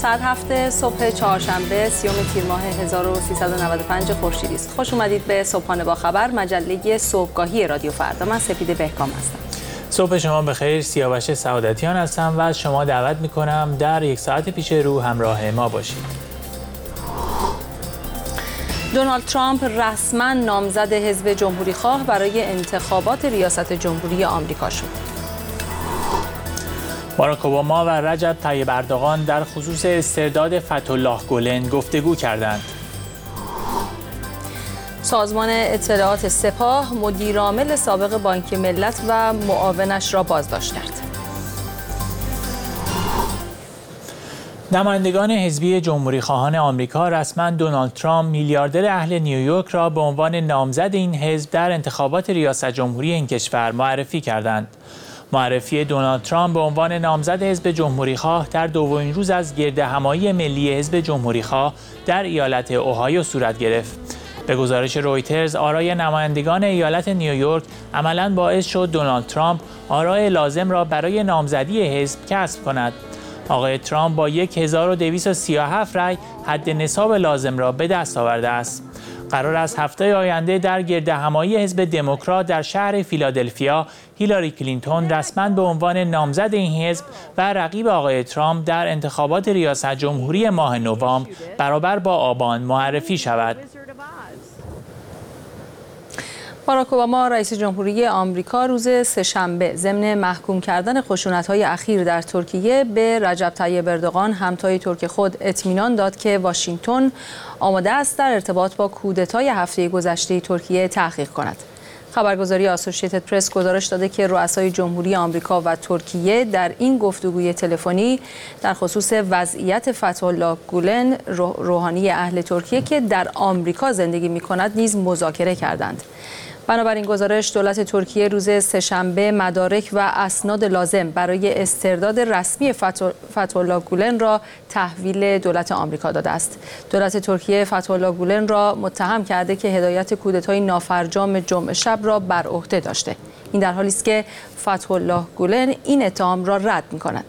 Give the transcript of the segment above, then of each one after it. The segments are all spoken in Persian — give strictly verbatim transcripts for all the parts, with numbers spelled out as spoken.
ساعت هفت صبح چهارشنبه سیوم تیر ماه هزار و سیصد و نود و پنج خورشیدی است. خوش اومدید به صبحانه با خبر، مجله صبحگاهی رادیو فردا. من سپیده بهکام هستم. صبح شما بخیر. سیاوش سعادتیان هستم و از شما دعوت میکنم در یک ساعت پیش رو همراه ما باشید. دونالد ترامپ رسما نامزد حزب جمهوریخواه برای انتخابات ریاست جمهوری آمریکا شد. باراک اوباما و رجب طیب اردوغان در خصوص استرداد فتح‌الله گلن گفتگو کردند. سازمان اطلاعات سپاه مدیرعامل سابق بانک ملت و معاونش را بازداشت کرد. نمایندگان حزبی جمهوریخواهان آمریکا رسما دونالد ترامپ میلیاردر اهل نیویورک را به عنوان نامزد این حزب در انتخابات ریاست جمهوری این کشور معرفی کردند. معرفی دونالد ترامپ به عنوان نامزد حزب جمهوریخواه در دومین روز از گردهمایی ملی حزب جمهوریخواه در ایالت اوهایو صورت گرفت. به گزارش رویترز، آرای نمایندگان ایالت نیویورک عملاً باعث شد دونالد ترامپ آرای لازم را برای نامزدی حزب کسب کند. آقای ترامپ با هزار و دویست و سی و هفت رأی حد نصاب لازم را به دست آورده است. قرار است هفته آینده در گردهمایی حزب دموکرات در شهر فیلادلفیا هیلاری کلینتون رسما به عنوان نامزد این حزب و رقیب آقای ترامپ در انتخابات ریاست جمهوری ماه نوامبر برابر با آبان معرفی شود. باراک اوباما رئیس جمهوری آمریکا روز سه‌شنبه ضمن محکوم کردن خشونت‌های اخیر در ترکیه به رجب طیب اردوغان همتای ترک خود اطمینان داد که واشنگتن آماده است در ارتباط با کودتای هفته گذشته ترکیه تحقیق کند. خبرگزاری آسوشیتد پرس گزارش داده که رؤسای جمهوری آمریکا و ترکیه در این گفتگوی تلفنی در خصوص وضعیت فتح‌الله گولن روحانی اهل ترکیه که در آمریکا زندگی می‌کند نیز مذاکره کردند. بنابراین گزارش دولت ترکیه روز سه‌شنبه مدارک و اسناد لازم برای استرداد رسمی فتح‌الله گولن را تحویل دولت آمریکا داده است. دولت ترکیه فتح‌الله گولن را متهم کرده که هدایت کودتای نافرجام جمعه شب را بر عهده داشته. این در حالی است که فتح‌الله گولن این اتهام را رد می‌کند.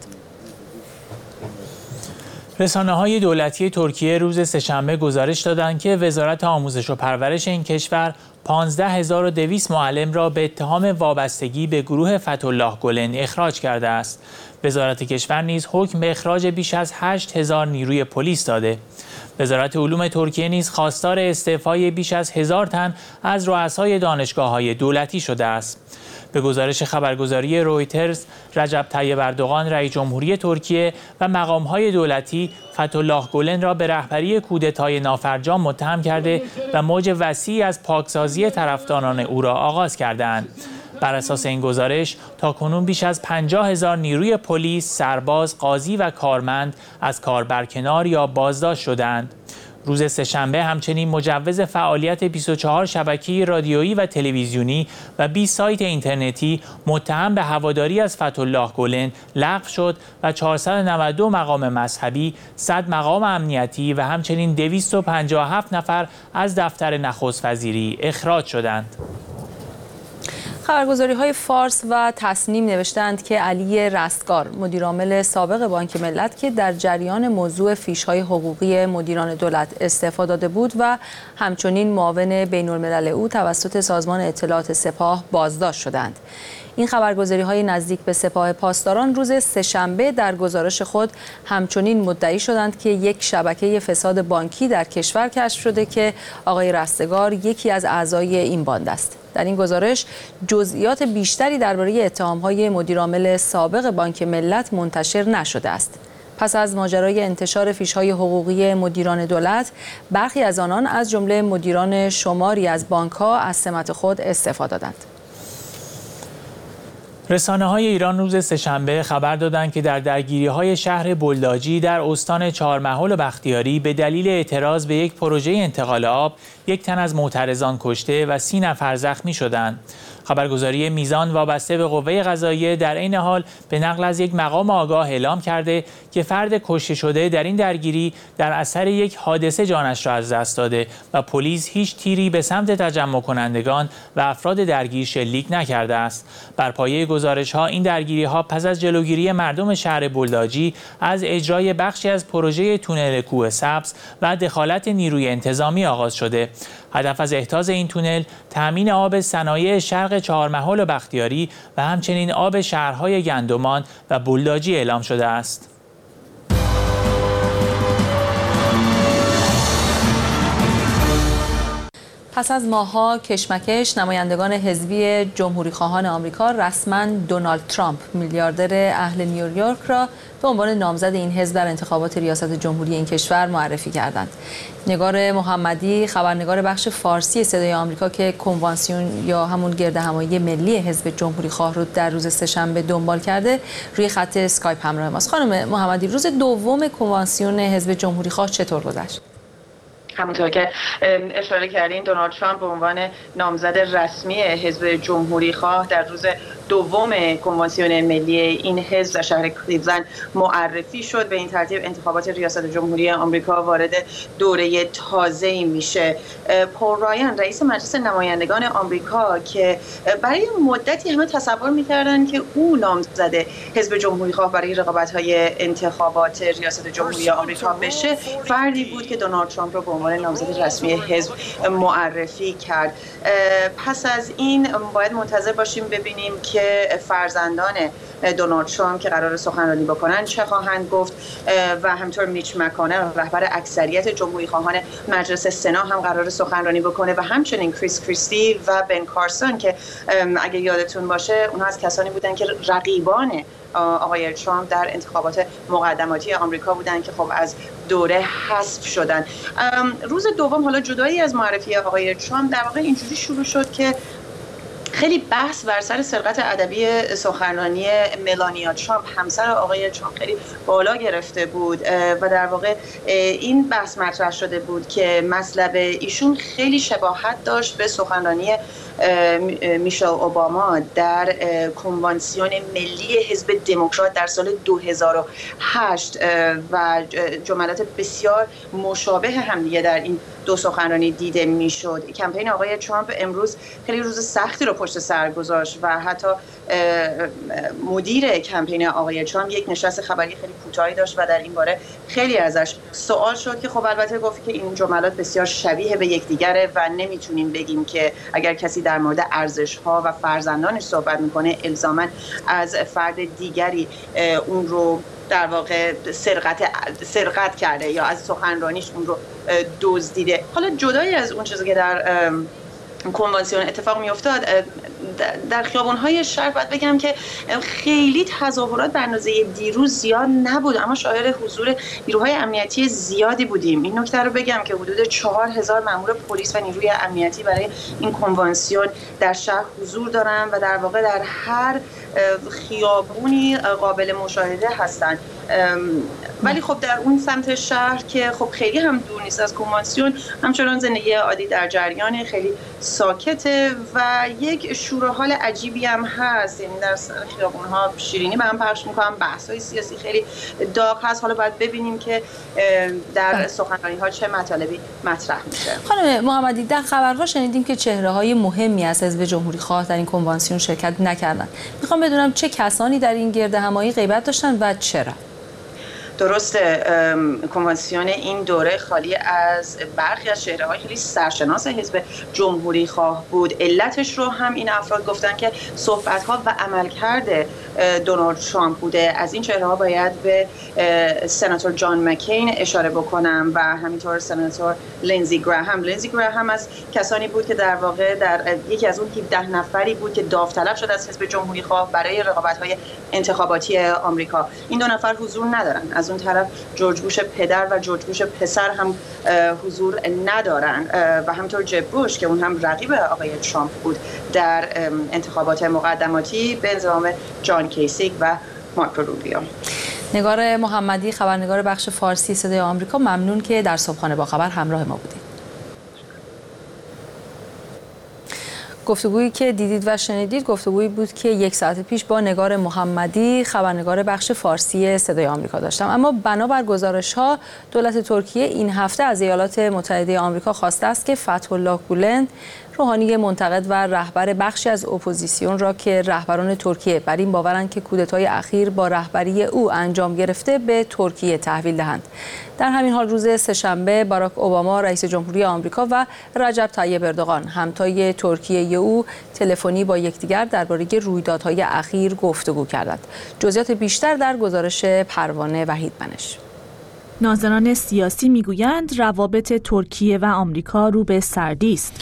رسانه‌های دولتی ترکیه روز سه‌شنبه گزارش دادند که وزارت آموزش و پرورش این کشور پانزده هزار و دویست معلم را به اتهام وابستگی به گروه فتح‌الله گلن اخراج کرده است. وزارت کشور نیز حکم به اخراج بیش از هشت هزار نیروی پلیس داده. وزارت علوم ترکیه نیز خواستار استعفای بیش از هزار تن از رؤسای دانشگاه‌های دولتی شده است. به گزارش خبرگزاری رویترز، رجب طیب اردوغان رئیس جمهوری ترکیه و مقام‌های دولتی فتح‌الله گلن را به رهبری کودتای نافرجام متهم کرده و موج وسیعی از پاکسازی طرفداران او را آغاز کردند. بر اساس این گزارش تاکنون بیش از پنجاه هزار نیروی پلیس، سرباز، قاضی و کارمند از کار برکنار یا بازداشت شدند. روز سه‌شنبه همچنین مجوز فعالیت بیست و چهار شبکه رادیویی و تلویزیونی و بیست سایت اینترنتی متهم به هواداری از فتح‌الله گلن لغو شد و چهارصد و نود و دو مقام مذهبی، صد مقام امنیتی و همچنین دویست و پنجاه و هفت نفر از دفتر نخست وزیری اخراج شدند. خبرگزاری‌های فارس و تسنیم نوشتند که علی رستگار مدیرعامل سابق بانک ملت که در جریان موضوع فیش‌های حقوقی مدیران دولت استعفا داده بود و همچنین معاون بین‌الملل او توسط سازمان اطلاعات سپاه بازداشت شدند. این خبرگزاری‌های نزدیک به سپاه پاسداران روز سه‌شنبه در گزارش خود همچنین مدعی شدند که یک شبکه فساد بانکی در کشور کشف شده که آقای رستگار یکی از اعضای این باند است. در این گزارش جزئیات بیشتری درباره اتهام‌های مدیرعامل سابق بانک ملت منتشر نشده است. پس از ماجرای انتشار فیش‌های حقوقی مدیران دولت، برخی از آنان از جمله مدیران شماری از بانک‌ها از سمت خود استعفا دادند. رسانه‌های ایران روز سه‌شنبه خبر دادند که در درگیری‌های شهر بلداجی در استان چهارمحال و بختیاری به دلیل اعتراض به یک پروژه انتقال آب، یک تن از معترضان کشته و سی نفر زخمی شدند. خبرگزاری میزان وابسته به قوه قضاییه در این حال به نقل از یک مقام آگاه اعلام کرده که فرد کشته شده در این درگیری در اثر یک حادثه جانش را از دست داده و پلیس هیچ تیری به سمت تجمع کنندگان و افراد درگیر شلیک نکرده است. بر پایه گزارش‌ها این درگیری‌ها پس از جلوگیری مردم شهر بلداجی از اجرای بخشی از پروژه تونل کوه سبز و دخالت نیروی انتظامی آغاز شده. هدف از احداث این تونل تامین آب صنایع شرق چهارمحال و بختیاری و همچنین آب شهرهای گندمان و بلداجی اعلام شده است. پس از ماه‌ها کشمکش، نمایندگان حزبی جمهوری‌خواهان آمریکا رسما دونالد ترامپ، میلیاردر اهل نیویورک را به عنوان نامزد این حزب در انتخابات ریاست جمهوری این کشور معرفی کردند. نگار محمدی، خبرنگار بخش فارسی صدای آمریکا که کنوانسیون یا همون گردهمایی ملی حزب جمهوری‌خواه رو در روز سه‌شنبه دنبال کرده، روی خط اسکایپ همراه ماست. خانم محمدی، روز دوم کنوانسیون حزب جمهوری‌خواه چطور گذشت؟ همونطور که اشاره کردین، دونالد ترامپ به عنوان نامزد رسمی حزب جمهوری‌خواه در روز دوم کنوانسیون ملی این حزب در شهر کلیولند معرفی شد. به این ترتیب انتخابات ریاست جمهوری آمریکا وارد دوره تازه‌ای میشه. پول رایان، رئیس مجلس نمایندگان آمریکا، که برای مدتی همه تصور می‌کردن که او نامزد حزب جمهوری‌خواه برای رقابت‌های انتخابات ریاست جمهوری آمریکا بشه، فردی بود که دونالد ترامپ رو به عنوان نامزد رسمی حزب معرفی کرد. پس از این باید منتظر باشیم ببینیم که فرزندان دونالد ترامپ که قرار سخنرانی بکنن چه خواهند گفت و همینطور میچ مکانل، رهبر اکثریت جمهوری خواهان مجلس سنا، هم قرار سخنرانی بکنه و همچنین کریس کریستی و بن کارسون که اگه یادتون باشه اونها از کسانی بودن که رقیبان آقای ترامپ در انتخابات مقدماتی آمریکا بودن که خب از دوره حذف شدن. روز دوم حالا جدایی از معرفی آقای ترامپ در واقع اینجوری شروع شد که خیلی بحث بر سر سرقت ادبی سخنرانی ملانیا ترامپ، همسر آقای ترامپ، خیلی بالا گرفته بود و در واقع این بحث مطرح شده بود که مطلب ایشون خیلی شباهت داشت به سخنرانی میشل اوباما در کنوانسیون ملی حزب دموکرات در سال دو هزار و هشت و جملات بسیار مشابه همدیگه در این دو سخنرانی دیده میشد. کمپین آقای ترامپ امروز خیلی روز سختی رو پشت سر گذاشت و حتی مدیر کمپین آقای ترامپ یک نشست خبری خیلی کوتاهی داشت و در این باره خیلی ازش سوال شد که خب البته گفت که این جملات بسیار شبیه به یکدیگره و نمیتونیم بگیم که اگر کسی در مورد ارزش‌ها و فرزندانش صحبت میکنه الزاماً از فرد دیگری اون رو در واقع سرقت سرقت کرده یا از سخنرانیش اون رو دزدیده. حالا جدای از اون چیزی که در کنوانسیون اتفاق می افتاد، در خیابان‌های شهر باید بگم که خیلی تظاهرات به اندازه دیروز زیاد نبود، اما شاهد حضور نیروهای امنیتی زیادی بودیم. این نکته رو بگم که حدود چهار هزار مأمور پلیس و نیروی امنیتی برای این کنوانسیون در شهر حضور دارن و در واقع در هر خیابونی قابل مشاهده هستند. ولی خب در اون سمت شهر که خب خیلی هم دور نیست از کنوانسیون، همچنان زندگی عادی در جریان، خیلی ساکته و یک شور و حال عجیبی هم هست. یعنی در خیابون‌ها شیرینی به هم پخش می‌کنن، بحث‌های سیاسی خیلی داغ هست. حالا باید ببینیم که در سخنرانی‌ها چه مطالبی مطرح میشه. خانم محمدی، در خبرها شنیدیم که چهره‌های مهمی از حزب جمهوری‌خواه در این کنوانسیون شرکت نکردند. می‌خوام بدونم چه کسانی در این گردهمایی غیبت داشتن و چرا؟ درسته، کنوانسیون این دوره خالی از برخی از چهره‌های خیلی سرشناس حزب جمهوری خواه بود. علتش رو هم این افراد گفتن که صحبت‌ها و عملکرد دونالد ترامپ بوده. از این چهره‌ها باید به سناتور جان مکین اشاره بکنم و همینطور سناتور لینزی گراهام. لینزی گراهام از کسانی بود که در واقع در یکی از اون هفده نفری بود که داوطلب شد از حزب جمهوری خواه برای رقابت‌های انتخاباتی آمریکا. این دو نفر حضور ندارن. از اون طرف جورج بوش پدر و جورج بوش پسر هم حضور ندارن و همینطور جب بوش که اون هم رقیب آقای ترامپ بود در انتخابات مقدماتی به انضمام جان کیسیک و مارکو روبیو. نگار محمدی، خبرنگار بخش فارسی صدای آمریکا، ممنون که در صبحانه با خبر همراه ما بودید. گفتگویی که دیدید و شنیدید گفتگویی بود که یک ساعت پیش با نگار محمدی خبرنگار بخش فارسی صدای آمریکا داشتم. اما بنابر گزارش‌ها دولت ترکیه این هفته از ایالات متحده آمریکا خواسته است که فتح‌الله گولن، روحانی منتقد و رهبر بخشی از اپوزیسیون را که رهبران ترکیه بر این باورند که کودتای اخیر با رهبری او انجام گرفته، به ترکیه تحویل دهند. در همین حال روز سه‌شنبه باراک اوباما رئیس جمهوری آمریکا و رجب طیب اردوغان همتای ترکیه او تلفنی با یکدیگر درباره رویدادهای اخیر گفتگو کردند. جزئیات بیشتر در گزارش پروانه وحید منش. ناظران سیاسی میگویند روابط ترکیه و آمریکا رو به سردی است.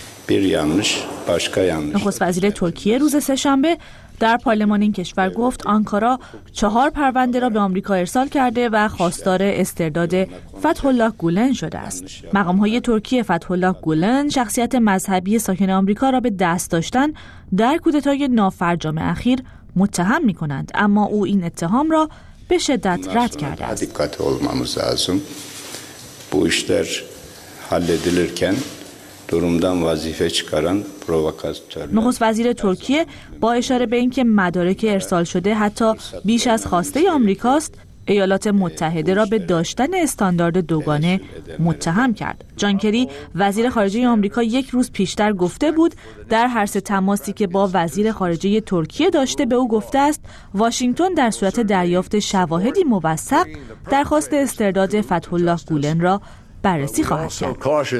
نخست وزیر ترکیه روز سه‌شنبه در پارلمان این کشور گفت آنکارا چهار پرونده را به آمریکا ارسال کرده و خواستار استرداد فتح‌الله گولن شده است. مقام‌های ترکیه فتح‌الله گولن، شخصیت مذهبی ساکن آمریکا، را به دست داشتن در کودتای نافرجام اخیر متهم می‌کنند، اما او این اتهام را به شدت رد کرده است. نخست وزیر ترکیه با اشاره به اینکه مدارک ارسال شده حتی بیش از خواسته آمریکاست، ایالات متحده را به داشتن استاندارد دوگانه متهم کرد. جان کری وزیر خارجه آمریکا یک روز پیشتر گفته بود در هر سه تماسی که با وزیر خارجه ترکیه داشته به او گفته است واشنگتن در صورت دریافت شواهدی موثق درخواست استرداد فتح‌الله گولن را بررسی خواهد کرد.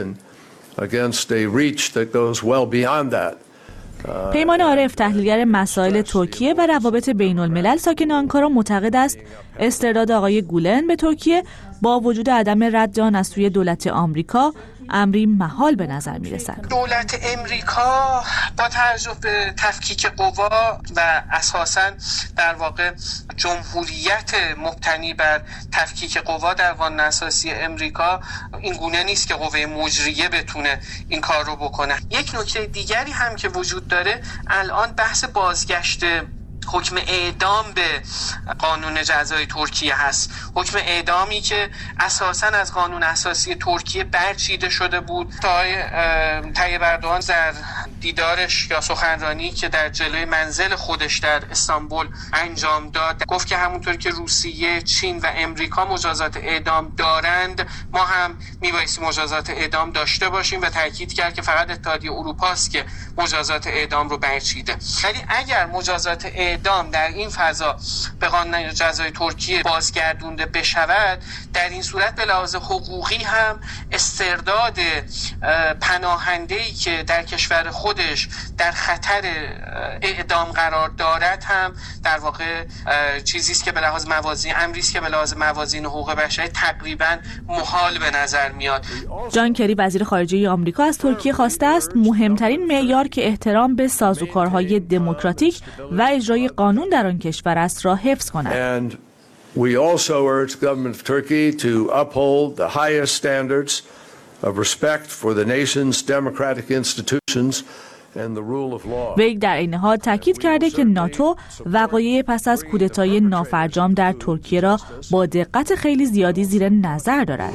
پیمان عارف، تحلیلگر مسائل ترکیه و روابط بین الملل ساکن آنکارا، معتقد است استرداد آقای گولن به ترکیه با وجود عدم رد آن از سوی دولت آمریکا امری محال به نظر می‌رسد. دولت امریکا با توجه به تفکیک قوا و اساساً در واقع جمهوریت مبتنی بر تفکیک قوا در قانون اساسی امریکا این گونه نیست که قوه مجریه بتونه این کار رو بکنه. یک نکته دیگری هم که وجود داره، الان بحث بازگشت حکم اعدام به قانون جزای ترکیه هست. حکم اعدامی که اساساً از قانون اساسی ترکیه برچیده شده بود. آقای طیب اردوغان در دیدارش یا سخنرانی که در جلوی منزل خودش در استانبول انجام داد گفت که همونطور که روسیه، چین و امریکا مجازات اعدام دارند، ما هم میبایستی مجازات اعدام داشته باشیم و تاکید کرد که فقط اتحادیه اروپا است که مجازات اعدام رو برچیده. ولی اگر مجازات اعدام در این فضا به قانون جزای ترکیه بازگردونده بشود، در این صورت به لحاظ حقوقی هم استرداد پناهنده‌ای که در کشور خودش در خطر اعدام قرار دارد هم در واقع چیزی است که به لحاظ موازین امری است که به لحاظ موازین حقوق بشری تقریبا محال به نظر میاد. جان کری وزیر خارجه آمریکا از ترکیه خواسته است مهمترین معیار که احترام به سازوکارهای دموکراتیک و اجرای قانون در آن کشور است را حفظ کند. We also urge the government of Turkey to uphold the highest standards of respect for the nation's democratic institutions and the rule of law. وی در این حال تاکید کرده که ناتو وقایع پس از کودتای نافرجام در ترکیه را با دقت خیلی زیادی زیر نظر دارد.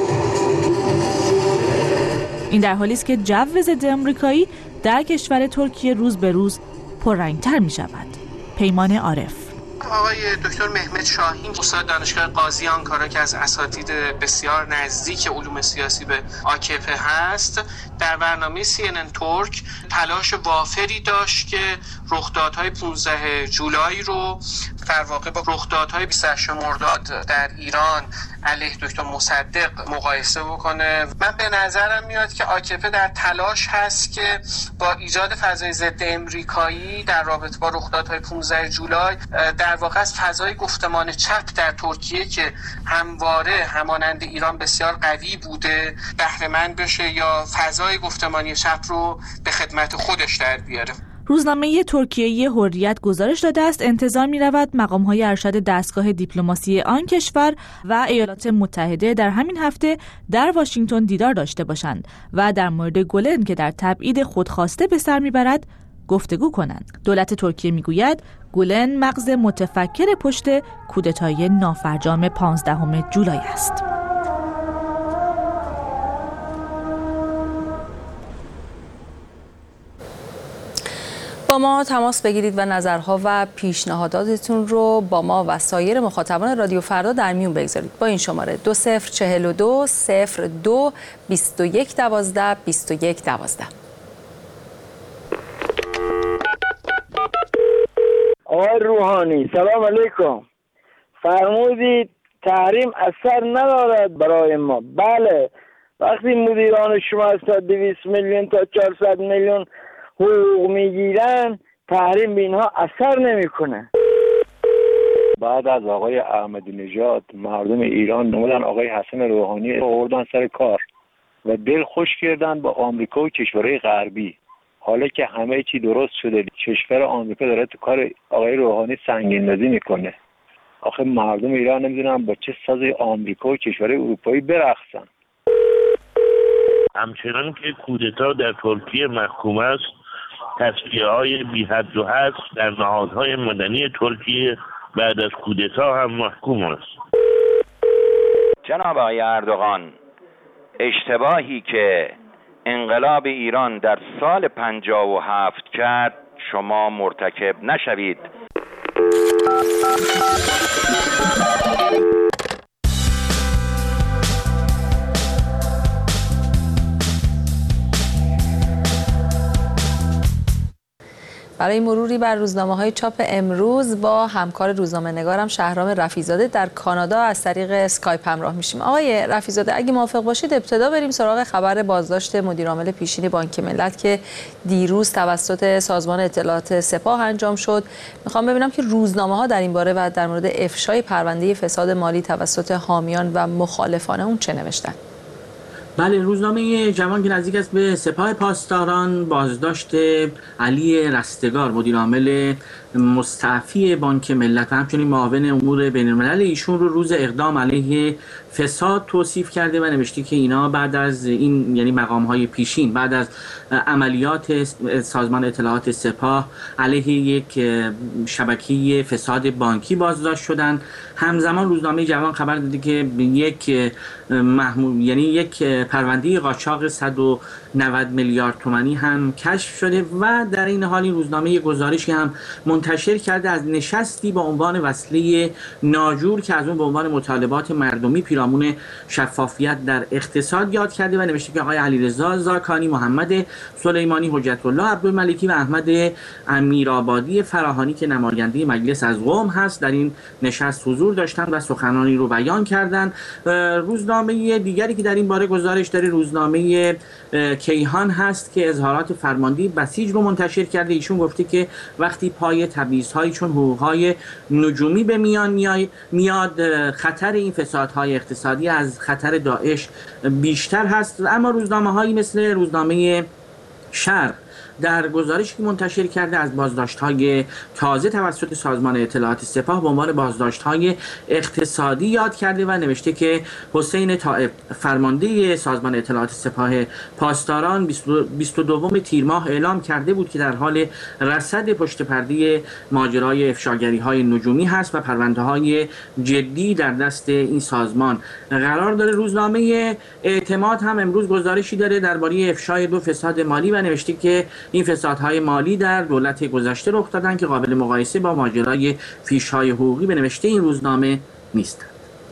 این در حالی است که جو ضد آمریکایی در کشور ترکیه روز به روز پررنگ‌تر می شود. پیمان عارف. آقای دکتر مهمت شاهین، استاد دانشگاه قاضی آنکارا که از اساتید بسیار نزدیک علوم سیاسی به آکپ هست، در برنامه سی ان ان ترک تلاش وافری داشت که رخدادهای پانزده جولای رو در واقع با رخدادهای بیست و هشت مرداد در ایران علیه دکتر مصدق مقایسه بکنه. من به نظرم میاد که آکپ در تلاش هست که با ایجاد فضای ضد امریکایی در رابطه با رخدادهای پانزده جولای در واقع از فضای گفتمان چپ در ترکیه که همواره همانند ایران بسیار قوی بوده بهره مند بشه یا فضای گفتمانی چپ رو به خدمت خودش در بیاره. روزنامه ترکیه‌ای حریت گزارش داده است انتظار می‌رود مقام‌های ارشد دستگاه دیپلماسی آن کشور و ایالات متحده در همین هفته در واشنگتن دیدار داشته باشند و در مورد گولن که در تبعید خودخواسته به سر می‌برد گفتگو کنند. دولت ترکیه می‌گوید گولن مغز متفکر پشت کودتای نافرجام پانزدهم جولای است. با ما تماس بگیرید و نظرها و پیشنهاداتتون رو با ما و سایر مخاطبان رادیو فردا در میون بگذارید با این شماره دو صفر چهل و دو صفر دو بیست و یک دوازده بیست و یک دوازده. آقای روحانی سلام علیکم. فرمودید تحریم اثر ندارد برای ما. بله، وقتی مدیران شما از دویست میلیون تا چهارصد میلیون حقوق میگیرن تحریم به اینها اثر نمیکنه. بعد از آقای احمدی نژاد مردم ایران اومدن آقای حسن روحانی آوردن سر کار و دل خوش کردن با آمریکا و کشورهای غربی. حالا که همه چی درست شده، کشور آمریکا داره تو کار آقای روحانی سنگین‌اندازی میکنه. آخه مردم ایران نمیدونن با چه ساز آمریکا و کشورهای اروپایی برقصن. همچنان که کودتا در ترکیه محکوم است، تصفیه‌های بی حد و حصر در نهادهای مدنی ترکیه بعد از کودتا هم محکوم است. جناب آقای اردوغان، اشتباهی که انقلاب ایران در سال پنجاه و هفت کرد شما مرتکب نشوید. برای مروری بر روزنامه‌های چاپ امروز با همکار روزنامه‌نگارم شهرام رفیع‌زاده در کانادا از طریق اسکایپ همراه میشیم. آقای رفیع‌زاده اگه موافق باشید ابتدا بریم سراغ خبر بازداشت مدیرعامل پیشین بانک ملت که دیروز توسط سازمان اطلاعات سپاه انجام شد. میخوام ببینم که روزنامه‌ها در این باره و در مورد افشای پرونده فساد مالی توسط حامیان و مخالفان اون چه نوشتن. بله، روزنامه جوان که نزدیک است به سپاه پاسداران بازداشت علی رستگار مدیرعامل مستعفی بانک ملت و همچنین معاون امور بین الملل ایشون رو روز اقدام علیه فساد توصیف کرده و نوشته که اینا بعد از این یعنی مقام‌های پیشین بعد از عملیات سازمان اطلاعات سپاه علیه یک شبکه فساد بانکی بازداشت شدن. همزمان روزنامه جوان خبر داده که یک محمول یعنی یک پرونده قاچاق صد و نود میلیارد تومانی هم کشف شده و در این حال این روزنامه گزارشی هم منتشر کرده از نشستی با عنوان وصله ناجور که از اون به عنوان مطالبات مردمی پیرامون شفافیت در اقتصاد یاد کرده و نوشته که آقای علیرضا زاکانی، محمد سلیمانی، حجت الله عبدالملکی و احمد امیرآبادی فراهانی که نماینده مجلس از قم هست در این نشست حضور داشتند و سخنانی رو بیان کردند. روزنامه دیگری که در این باره گزارش داره روزنامه کیهان هست که اظهارات فرمانده بسیج رو منتشر کرده. ایشون گفته که وقتی پای تبعیض‌هایی چون حقوق‌های نجومی به میان میاد خطر این فسادهای اقتصادی از خطر داعش بیشتر هست. اما روزنامه‌هایی مثل روزنامه شرق در گزارشی که منتشر کرده از بازداشت‌های تازه توسط سازمان اطلاعات سپاه به عنوان بازداشت‌های اقتصادی یاد کرده و نوشته که حسین طائف فرمانده سازمان اطلاعات سپاه پاسداران بیست و دوم تیر ماه اعلام کرده بود که در حال رصد پشت پرده ماجرای افشاگری‌های نجومی هست و پرونده‌های جدی در دست این سازمان قرار داره. روزنامه اعتماد هم امروز گزارشی داره درباره افشای دو فساد مالی و نوشته که این فسادهای مالی در دولت گذشته رخ دادن که قابل مقایسه با ماجرای فیش‌های حقوقی به نوشته این روزنامه نیستند.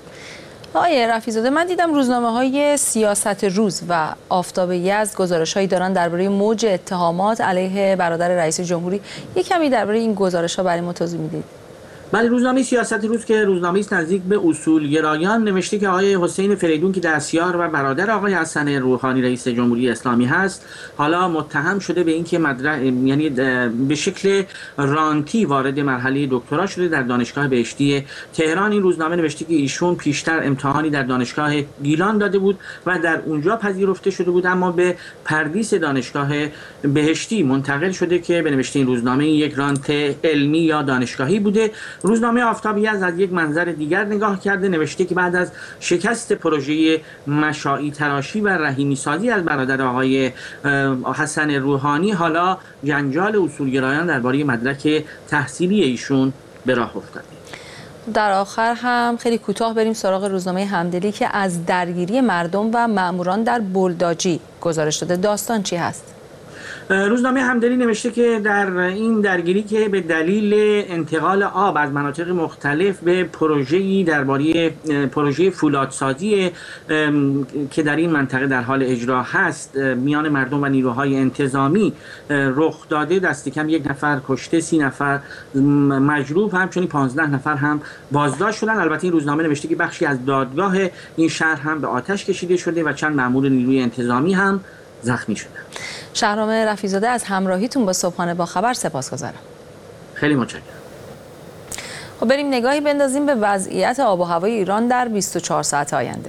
آقای رفیع‌زاده من دیدم روزنامه‌های سیاست روز و آفتاب یزد گزارش‌هایی دارن درباره موج اتهامات علیه برادر رئیس جمهوری. یک کمی درباره این گزارش‌ها برای ما توضیح میدید؟ بله، روزنامه سیاست روز که روزنامه‌ای است نزدیک به اصولگرایان نوشته که آقای حسین فریدون که دستیار و برادر آقای حسن روحانی رئیس جمهوری اسلامی هست حالا متهم شده به اینکه مدرک یعنی به شکل رانتی وارد مرحله دکترا شده در دانشگاه بهشتی تهران. این روزنامه نوشته که ایشون پیشتر امتحانی در دانشگاه گیلان داده بود و در اونجا پذیرفته شده بود اما به پردیس دانشگاه بهشتی منتقل شده که به نوشته این روزنامه یک رانت علمی یا دانشگاهی بوده. روزنامه آفتاب یزد از یک منظر دیگر نگاه کرده نوشته که بعد از شکست پروژه مشاعی تراشی و رحیمی سازی از برادر آقای حسن روحانی حالا جنجال اصولگرایان درباره مدرک تحصیلی ایشون به راه افتاده. در آخر هم خیلی کوتاه بریم سراغ روزنامه همدلی که از درگیری مردم و ماموران در بلداجی گزارش داده. داستان چی هست؟ روزنامه همدلی نوشته که در این درگیری که به دلیل انتقال آب از مناطق مختلف به پروژه‌ای درباره پروژه فولادسازی که در این منطقه در حال اجرا هست میان مردم و نیروهای انتظامی رخ داده، دست کم یک نفر کشته، سی نفر مجروح، همچنین پانزده نفر هم بازداشت شدن. البته این روزنامه نوشته که بخشی از دادگاه این شهر هم به آتش کشیده شده و چند مأمور نیروی انتظامی هم زخمی شدن. شهرام رفیع‌زاده از همراهیتون با صبحانه با خبر سپاسگزارم. خیلی متشکرم. خب بریم نگاهی بندازیم به وضعیت آب و هوای ایران در بیست و چهار ساعت آینده.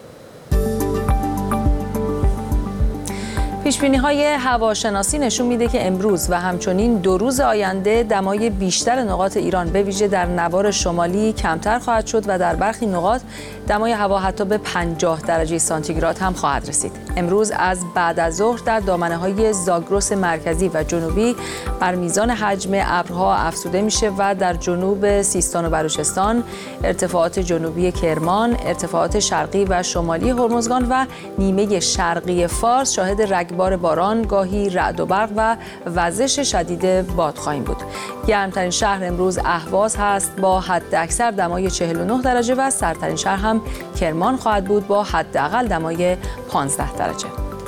پیشبینی‌های هواشناسی نشون میده که امروز و همچنین دو روز آینده دمای بیشتر نقاط ایران به ویژه در نوار شمالی کمتر خواهد شد و در برخی نقاط دمای هوا حتی به پنجاه درجه سانتیگراد هم خواهد رسید. امروز از بعد از ظهر در دامنه‌های زاگرس مرکزی و جنوبی بر میزان حجم ابرها افزوده میشه و در جنوب سیستان و بلوچستان، ارتفاعات جنوبی کرمان، ارتفاعات شرقی و شمالی هرمزگان و نیمه شرقی فارس شاهد رگبار باران، گاهی رعد و برق و وزش شدید باد خواهیم بود. گرمترین شهر امروز اهواز هست با حداکثر دمای چهل و نه درجه و سردترین شهر هم کرمان خواهد بود با حداقل دمای پانزده درجه.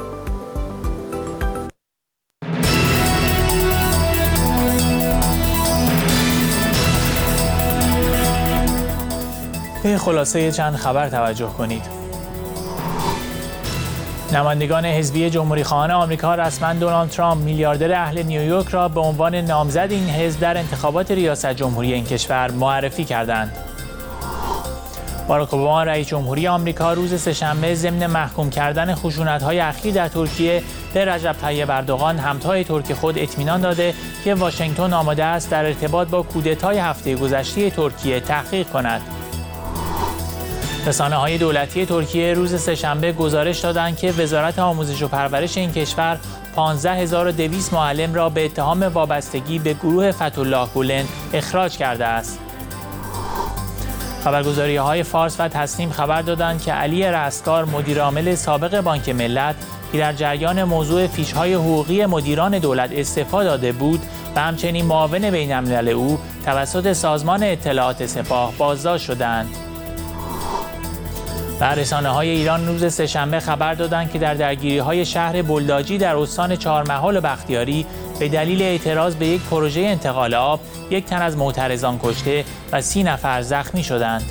به خلاصه چند خبر توجه کنید. نمایندگان حزبی جمهوری‌خواهان آمریکا رسما دونالد ترامپ میلیاردر اهل نیویورک را به عنوان نامزد این حزب در انتخابات ریاست جمهوری این کشور معرفی کردند. باراک اوباما رئیس جمهوری آمریکا روز سه‌شنبه ضمن محکوم کردن خشونت‌های اخیر در ترکیه به رجب طیب اردوغان همتای ترک خود اطمینان داده که واشنگتن آماده است در ارتباط با کودتای هفته گذشته ترکیه تحقیق کند. رسانه‌های دولتی ترکیه روز سه‌شنبه گزارش دادند که وزارت آموزش و پرورش این کشور پانزده هزار و دویست معلم را به اتهام وابستگی به گروه فتح‌الله گولن اخراج کرده است. خبرگزاری‌های فارس و تسنیم خبر دادند که علی رستگار مدیرعامل سابق بانک ملت که در جریان موضوع فیش‌های حقوقی مدیران دولت استعفا داده بود و همچنین معاون بین‌الملل او توسط سازمان اطلاعات سپاه بازداشت شدند. و رسانه‌های ایران روز سه‌شنبه خبر دادند که در درگیری‌های شهر بلداجی در استان چهارمحال و بختیاری به دلیل اعتراض به یک پروژه انتقال آب یک تن از معترضان کشته و سی نفر زخمی شدند.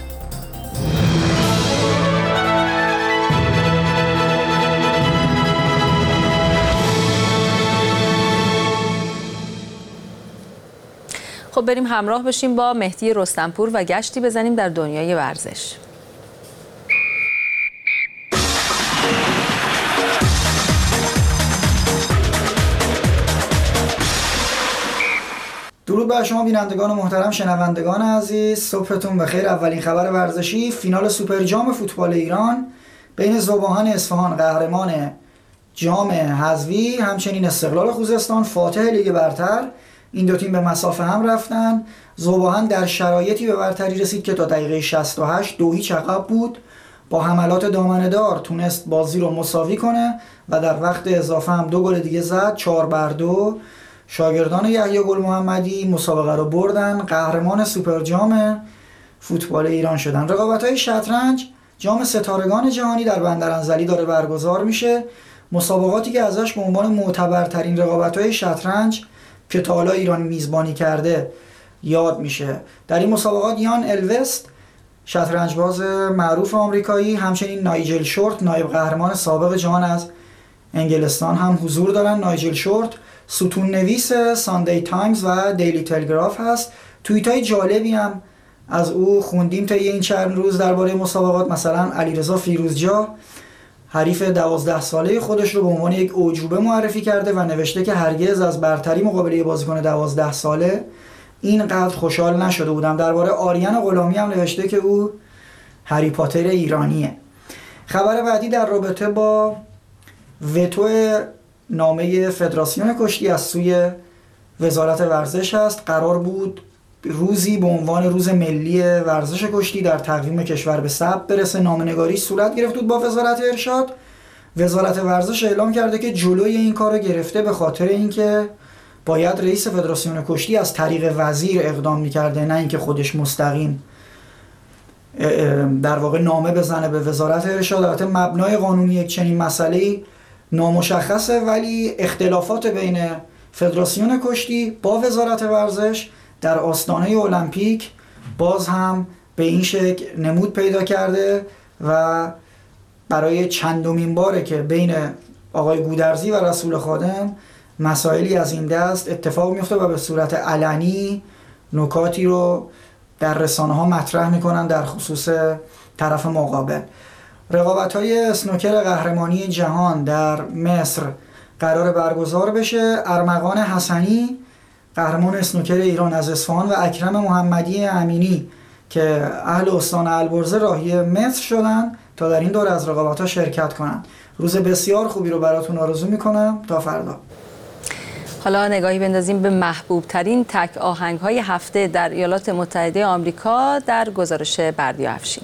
خب بریم همراه بشیم با مهدی رستمپور و گشتی بزنیم در دنیای ورزش. درود بر شما بینندگان محترم، شنوندگان عزیز، صبحتون بخیر. اولین خبر ورزشی: فینال سوپر جام فوتبال ایران بین ذوباهن اصفهان قهرمان جام حذفی همچنین استقلال خوزستان فاتح لیگ برتر، این دو تیم به مسافه هم رفتن. ذوباهن در شرایطی به برتری رسید که تا دقیقه شصت و هشت دو هیچ عقب بود، با حملات دامنه‌دار تونست بازی رو مساوی کنه و در وقت اضافه هم دو گل دیگه زد. چهار بر دو شاگردان یحیی گل محمدی مسابقه رو بردن، قهرمان سوپر جام فوتبال ایران شدن. رقابت‌های شطرنج جام ستارگان جهانی در بندرانزلی داره برگزار میشه، مسابقاتی که ازش به عنوان معتبرترین رقابت‌های شطرنج که تا حالا ایران میزبانی کرده یاد میشه. در این مسابقات یان الوست شطرنجباز معروف آمریکایی، همچنین نایجل شورت نایب قهرمان سابق جهان از انگلستان هم حضور دارن. نایجل شورت ستون نویس ساندی تایمز و دیلی تلگراف هست. توییت های جالبی هم از او خوندیم تا این چند روز درباره مسابقات. مثلا علیرضا فیروزجا حریف دوازده ساله خودش رو به عنوان یک اعجوبه معرفی کرده و نوشته که هرگز از برتری مقابله بازیکن دوازده ساله اینقدر خوشحال نشده بودم. درباره آریان غلامی هم نوشته که او هری پاتر ایرانیه. خبر بعدی در رابطه با وتو نامه فدراسیون کشتی از سوی وزارت ورزش است. قرار بود روزی به عنوان روز ملی ورزش کشتی در تقویم کشور به ثبت برسه. نامه‌نگاری صورت گرفت بود با وزارت ارشاد وزارت ورزش اعلام کرده که جلوی این کار رو گرفته به خاطر اینکه باید رئیس فدراسیون کشتی از طریق وزیر اقدام میکرده، نه اینکه خودش مستقیم در واقع نامه بزنه به وزارت ارشاد. البته مبنای قانونی یک چنین مسئله‌ای نامشخصه، ولی اختلافات بین فدراسیون کشتی با وزارت ورزش در آستانه المپیک باز هم به این شکل نمود پیدا کرده و برای چندمین باره که بین آقای گودرزی و رسول خادم مسائلی از این دست اتفاق میفته و به صورت علنی نکاتی رو در رسانه ها مطرح میکنن در خصوص طرف مقابل. رقابت های اسنوکر قهرمانی جهان در مصر قرار برگزار بشه. ارمغان حسنی قهرمان اسنوکر ایران از اصفهان و اکرم محمدی امینی که اهل استان البرز راهی مصر شدن تا در این دوره از رقابت ها شرکت کنن. روز بسیار خوبی رو براتون آرزو میکنم. تا فردا. حالا نگاهی بندازیم به محبوب ترین تک آهنگ های هفته در ایالات متحده آمریکا در گزارش بردیا افشین.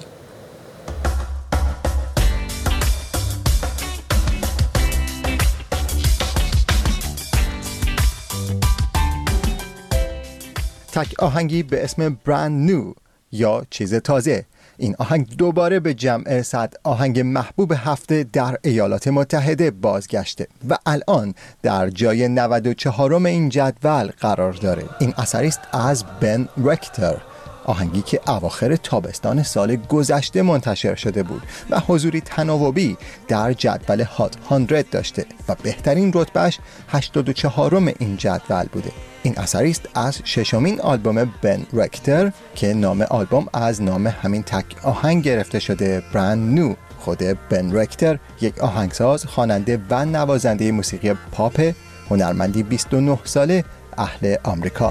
تک آهنگی به اسم برند نیو یا چیز تازه. این آهنگ دوباره به جمع صد آهنگ محبوب هفته در ایالات متحده بازگشته و الان در جای نود و چهارم این جدول قرار داره. این اثری است از بن رکتر، آهنگی که اواخر تابستان سال گذشته منتشر شده بود و حضوری تناوبی در جدول هات صد داشته و بهترین رتبهش هشتاد و چهارم این جدول بوده. این اثری است از ششمین آلبوم بن رکتر که نام آلبوم از نام همین تک آهنگ گرفته شده، برند نیو. خود بن رکتر یک آهنگساز، خواننده و نوازنده موسیقی پاپ، هنرمندی بیست و نه ساله اهل آمریکا.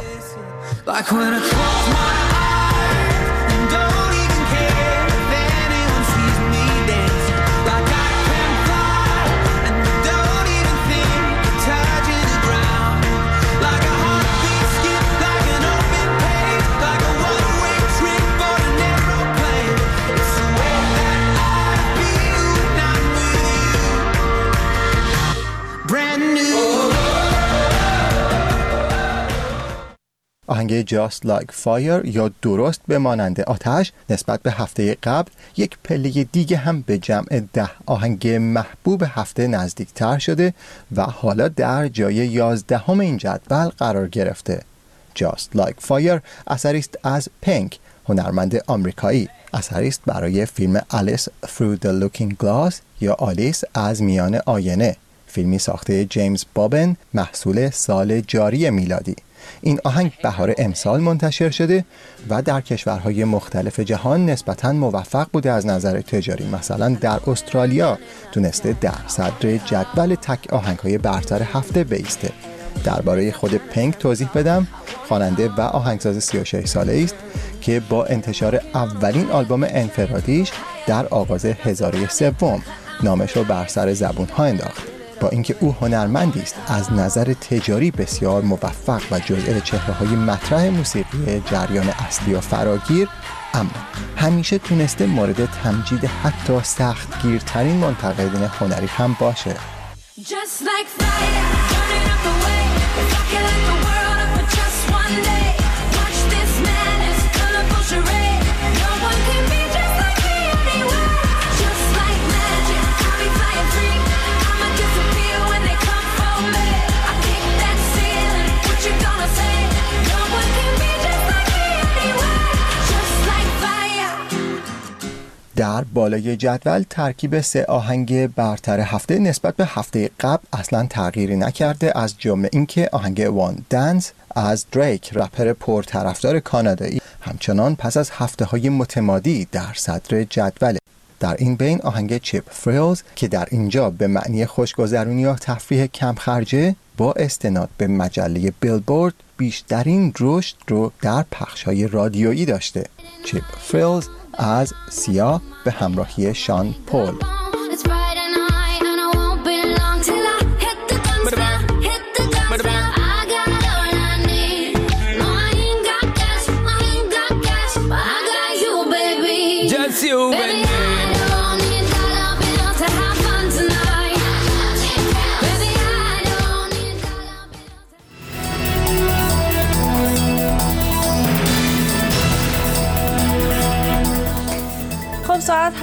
آهنگ Just Like Fire یا درست بمانند آتش نسبت به هفته قبل یک پله دیگه هم به جمع ده آهنگ محبوب هفته نزدیکتر شده و حالا در جای یازدهم این جدول قرار گرفته. Just Like Fire اثری است از پینک، هنرمند آمریکایی. اثری است برای فیلم آلیس Through the Looking Glass یا آلیس از میان آینه، فیلمی ساخته جیمز بابن محصول سال جاری میلادی. این آهنگ بهار امسال منتشر شده و در کشورهای مختلف جهان نسبتاً موفق بوده از نظر تجاری. مثلا در استرالیا تونسته در صدر جدول تک آهنگ‌های برتر هفته بایسته. درباره خود پینک توضیح بدم. خواننده و آهنگساز سی و شش ساله است که با انتشار اولین آلبوم انفرادیش در آغاز هزاره سوم نامش رو بر سر زبون‌ها انداخت. با اینکه او هنرمندی است از نظر تجاری بسیار موفق و جزء چهره‌های مطرح موسیقی جریان اصلی و فراگیر، اما همیشه تونسته مورد تمجید حتی سختگیرترین منتقدین هنری هم باشه. Just like fire, burning up the way, rocking like the world up for just one day. Watch this madness, colorful charade. No one can be just like me anywhere. Just like magic, I'll be flying free. I'ma disappear when they come for me. I kick that ceiling, what you gonna say? No one can be just like me anywhere. Just like fire. در بالای جدول ترکیب سه آهنگ برتر هفته نسبت به هفته قبل اصلا تغییری نکرده، از جمله اینکه آهنگ وان دنس از دریک، رپر پرطرفدار کانادایی، همچنان پس از هفته‌های متمادی در صدر جدول. در این بین آهنگ چیپ فریلز که در اینجا به معنی خوشگذرونی یا تفریح کم خرجه، با استناد به مجله بیلبورد بیشترین رشد رو در پخش‌های رادیویی داشته. چیپ فریلز از سیا به همراهی شان پول.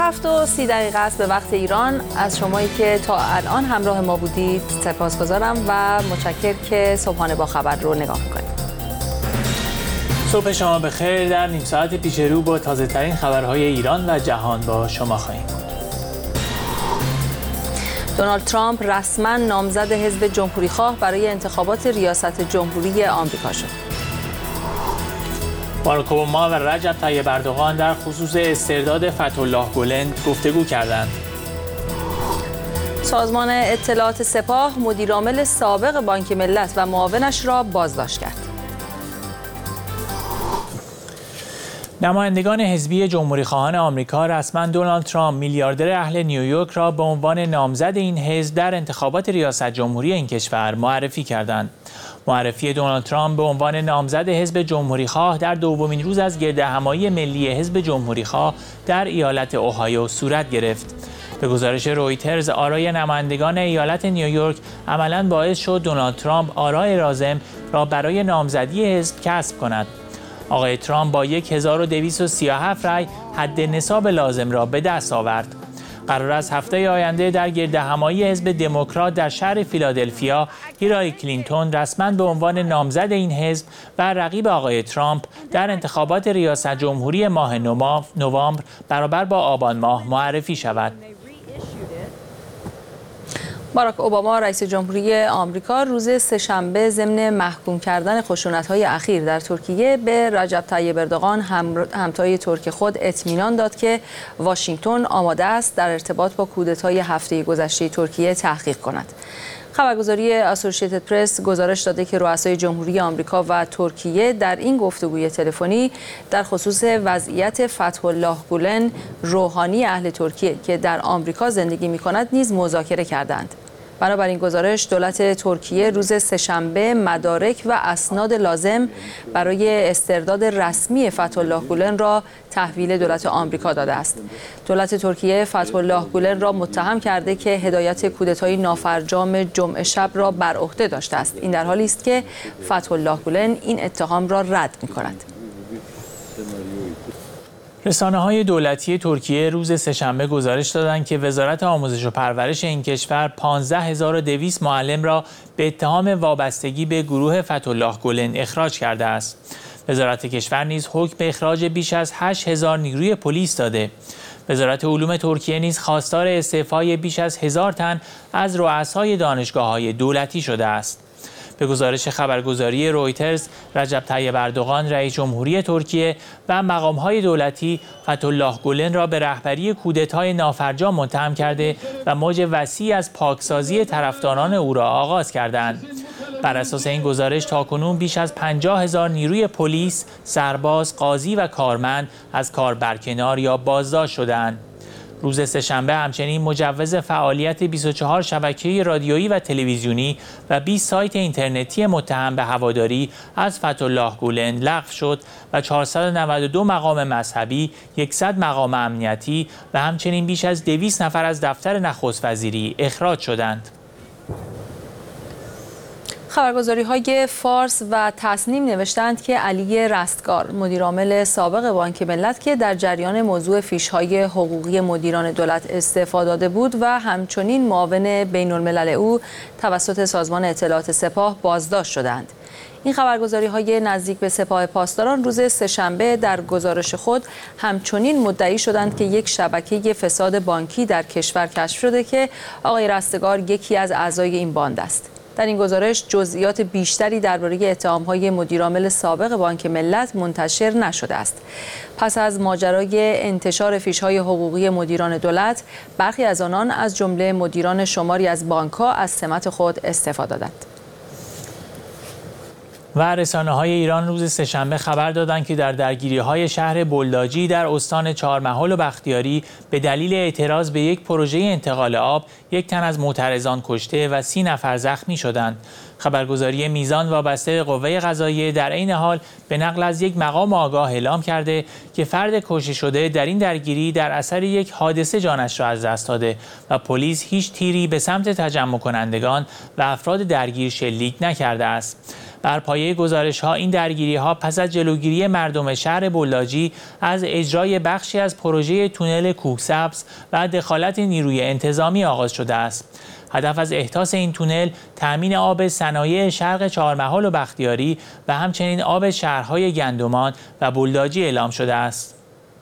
هفت و سی دقیقه است به وقت ایران. از شمایی که تا الان همراه ما بودید سپاسگزارم و متشکرم که صبحانه با خبر رو نگاه میکنید. صبح شما بخیر. در نیم ساعت پیش رو با تازه ترین خبرهای ایران و جهان با شما خواهیم بود. دونالد ترامپ رسما نامزد حزب جمهوریخواه برای انتخابات ریاست جمهوری آمریکا شد. باراک اوباما و رجب طیب اردوغان در خصوص استرداد فتح‌الله گلن گفتگو کردند. سازمان اطلاعات سپاه مدیرعامل سابق بانک ملت و معاونش را بازداشت کرد. نمایندگان حزبی جمهوریخواهان آمریکا رسما دونالد ترامپ میلیاردر اهل نیویورک را به عنوان نامزد این حزب در انتخابات ریاست جمهوری این کشور معرفی کردند. معرفی دونالد ترامپ به عنوان نامزد حزب جمهوریخواه در دومین روز از گردهمایی ملی حزب جمهوریخواه در ایالت اوهایو صورت گرفت. به گزارش رویترز، آرای نمایندگان ایالت نیویورک عملاً باعث شد دونالد ترامپ آرای لازم را برای نامزدی حزب کسب کند. آقای ترامپ با هزار و دویست و سی و هفت رای حد نصاب لازم را به دست آورد. قرار است هفته آینده در گردهمایی حزب دموکرات در شهر فیلادلفیا هیلاری کلینتون رسما به عنوان نامزد این حزب و رقیب آقای ترامپ در انتخابات ریاست جمهوری ماه نوامبر برابر با آبان ماه معرفی شود. باراک اوباما رئیس جمهوری آمریکا روز سه‌شنبه ضمن محکوم کردن خشونت‌های اخیر در ترکیه به رجب طیب اردوغان همتای ترک خود اطمینان داد که واشنگتن آماده است در ارتباط با کودتای هفته گذشته ترکیه تحقیق کند. خبرگزاری اسوسییتد پرس گزارش داده که رؤسای جمهوری آمریکا و ترکیه در این گفتگوی تلفنی در خصوص وضعیت فتح‌الله گولن روحانی اهل ترکیه که در آمریکا زندگی می‌کند نیز مذاکره کردند. بنابراین گزارش دولت ترکیه روز سه‌شنبه مدارک و اسناد لازم برای استرداد رسمی فتح‌الله گولن را تحویل دولت آمریکا داده است. دولت ترکیه فتح‌الله گولن را متهم کرده که هدایت کودتای نافرجام جمعه شب را بر عهده داشته است. این در حالی است که فتح‌الله گولن این اتهام را رد می‌کند. رسانه‌های دولتی ترکیه روز سه‌شنبه گزارش دادند که وزارت آموزش و پرورش این کشور پانزده هزار و دویست معلم را به اتهام وابستگی به گروه فتح‌الله گولن اخراج کرده است. وزارت کشور نیز حکم به اخراج بیش از هشت هزار نیروی پلیس داده. وزارت علوم ترکیه نیز خواستار استعفای بیش از هزار تن از رؤسای دانشگاه‌های دولتی شده است. به گزارش خبرگزاری رویترز، رجب طیب اردوغان رئیس جمهوری ترکیه و مقام‌های دولتی فتح‌الله گولن را به رهبری کودتای نافرجام متهم کرده و موج وسیعی از پاکسازی طرفداران او را آغاز کردند. بر اساس این گزارش تاکنون بیش از پنجاه هزار نیروی پلیس، سرباز، قاضی و کارمند از کار برکنار یا بازداشت شدند. روز سه‌شنبه همچنین مجوز فعالیت بیست و چهار شبکه رادیویی و تلویزیونی و بیست سایت اینترنتی متهم به هواداری از فتح‌الله گولن لغو شد و چهارصد و نود و دو مقام مذهبی، صد مقام امنیتی و همچنین بیش از دویست نفر از دفتر نخست وزیری اخراج شدند. خبرگزاری‌های فارس و تصنیم نوشتند که علی رستگار مدیرعامل سابق بانک ملت که در جریان موضوع فیش‌های حقوقی مدیران دولت استعفا داده بود و همچنین معاون بین‌الملل او توسط سازمان اطلاعات سپاه بازداشت شدند. این خبرگزاری‌های نزدیک به سپاه پاسداران روز سه‌شنبه در گزارش خود همچنین مدعی شدند که یک شبکه فساد بانکی در کشور کشف شده که آقای رستگار یکی از اعضای این باند است. در این گزارش جزئیات بیشتری درباره اتهام‌های مدیرعامل سابق بانک ملت منتشر نشده است. پس از ماجرای انتشار فیش‌های حقوقی مدیران دولت، برخی از آنان از جمله مدیران شماری از بانک‌ها از سمت خود استعفا دادند. و رسانه‌های ایران روز سه‌شنبه خبر دادند که در درگیری‌های شهر بلداجی در استان چهارمحال و بختیاری به دلیل اعتراض به یک پروژه انتقال آب یک تن از معترضان کشته و سی نفر زخمی شدند. خبرگزاری میزان وابسته به قوه قضاییه در عین حال به نقل از یک مقام آگاه اعلام کرده که فرد کشته شده در این درگیری در اثر یک حادثه جانش را از دست داده و پلیس هیچ تیری به سمت تجمع کنندگان و افراد درگیر شلیک نکرده است. بر پایه گزارش‌ها این درگیری‌ها پس از جلوگیری مردم شهر بولاجی از اجرای بخشی از پروژه تونل کوهسبز و دخالت نیروی انتظامی آغاز شده است. هدف از احداث این تونل تأمین آب صنایع شرق چهارمحال و بختیاری و همچنین آب شهرهای گندمان و بولداجی اعلام شده است.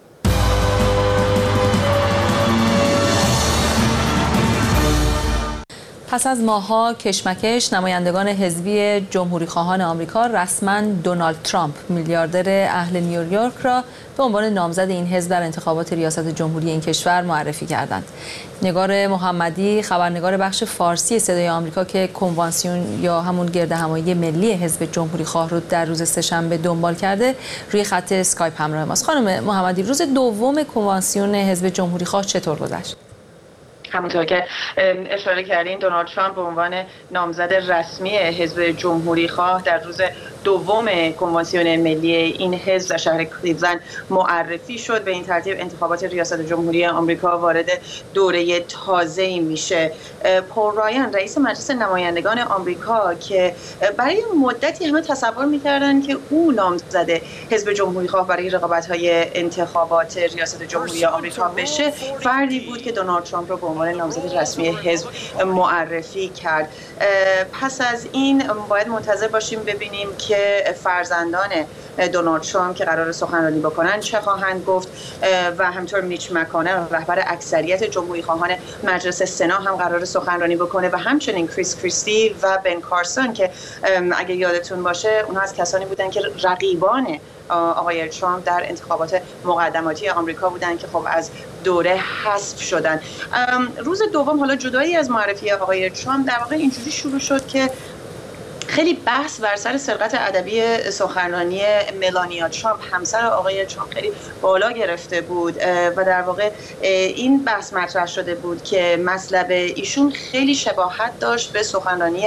پس از ماه‌ها کشمکش، نمایندگان حزبی جمهوری‌خواهان آمریکا رسما دونالد ترامپ، میلیاردر اهل نیویورک را به عنوان نامزد این حزب در انتخابات ریاست جمهوری این کشور معرفی کردند. نگار محمدی، خبرنگار بخش فارسی صدای آمریکا که کنوانسیون یا همون گردهمایی ملی حزب جمهوری‌خواه رو در روز سه‌شنبه دنبال کرده، روی خط اسکایپ همراه ماست. خانم محمدی، روز دوم کنوانسیون حزب جمهوری‌خواه چطور گذشت؟ همونطور که اشاره کردین، دونالد ترامپ به عنوان نامزد رسمی حزب جمهوری‌خواه در روز دوم کنوانسیون ملی این حزب در شهر کلیولند معرفی شد. به این ترتیب انتخابات ریاست جمهوری آمریکا وارد دوره تازه‌ای میشه. پول رایان، رئیس مجلس نمایندگان آمریکا، که برای مدتی همه تصور می‌کردن که او نامزد حزب جمهوری‌خواه برای رقابت‌های انتخابات ریاست جمهوری آمریکا بشه، فردی بود که دونالد ترامپ رو به عنوان نامزد رسمی حزب معرفی کرد. پس از این باید منتظر باشیم ببینیم که فرزندان دونالد ترامپ که قرار سخنرانی بکنن چه خواهند گفت و همینطور میچ مکانل، رهبر اکثریت جمهوری خواهان مجلس سنا، هم قرار سخنرانی بکنه و همچنین کریس کریستی و بن کارسون که اگه یادتون باشه اونها از کسانی بودن که رقیبان آقای ترامپ در انتخابات مقدماتی آمریکا بودن که خب از دوره حذف شدن. روز دوم، حالا جدایی از معرفی آقای ترامپ، در واقع اینجوری شروع شد که خیلی بحث بر سر سرقت ادبی سخنرانی ملانیا ترامپ، همسر آقای ترامپ، خیلی بالا گرفته بود و در واقع این بحث مطرح شده بود که مطلب ایشون خیلی شباهت داشت به سخنرانی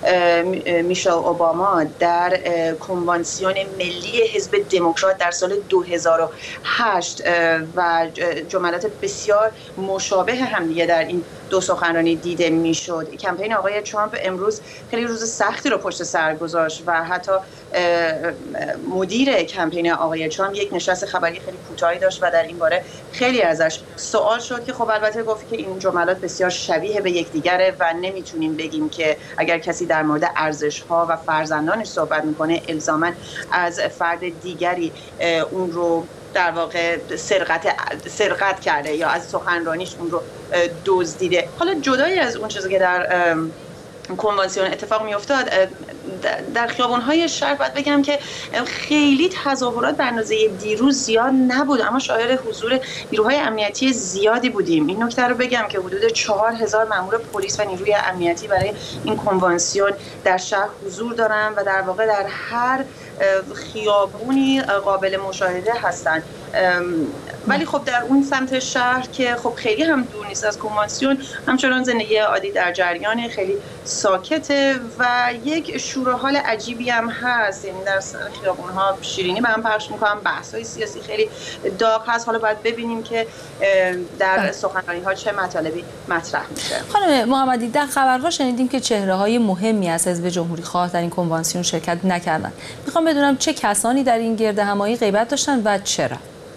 میشل اوباما در کنوانسیون ملی حزب دموکرات در سال دو هزار و هشت و جملات بسیار مشابه همدیگه در این دو سخنرانی دیده میشد. کمپین آقای ترامپ امروز خیلی روز سختی رو پشت سر گذاشت و حتی مدیر کمپین آقای ترامپ یک نشست خبری خیلی کوتاهی داشت و در این باره خیلی ازش سوال شد که خب البته گفت که این جملات بسیار شبیه به یکدیگره و نمیتونیم بگیم که اگر کسی در مورد ارزش‌ها و فرزندانش صحبت میکنه الزاماً از فرد دیگری اون رو در واقع سرقت سرقت کرده یا از سخنرانیش اون رو دزدیده. حالا جدای از اون چیزی که در کنوانسیون اتفاق می افتاد، در خیابان‌های شهر باید بگم که خیلی تظاهرات به اندازه دیروز زیاد نبود، اما شاهد حضور نیروهای امنیتی زیادی بودیم. این نکته رو بگم که حدود چهار هزار مأمور پلیس و نیروی امنیتی برای این کنوانسیون در شهر حضور دارن و در واقع در هر خیابونی قابل مشاهده هستند. ولی خب در اون سمت شهر که خب خیلی هم دور نیست از کنوانسیون، همچنان زندگی عادی در جریان، خیلی ساکته و یک شور و حال عجیبی هم هست. یعنی در خیابون‌ها شیرینی به هم پخش می‌کنن، بحث‌های سیاسی خیلی داغ هست. حالا باید ببینیم که در سخنرانی‌ها چه مطالبی مطرح میشه. خانم محمدی، در خبرها شنیدیم که چهره‌های مهمی از حزب جمهوری‌خواه در این کنوانسیون شرکت نکردند. می‌خوام بدونم چه کسانی در این گردهمایی غیبت داشتن و چرا؟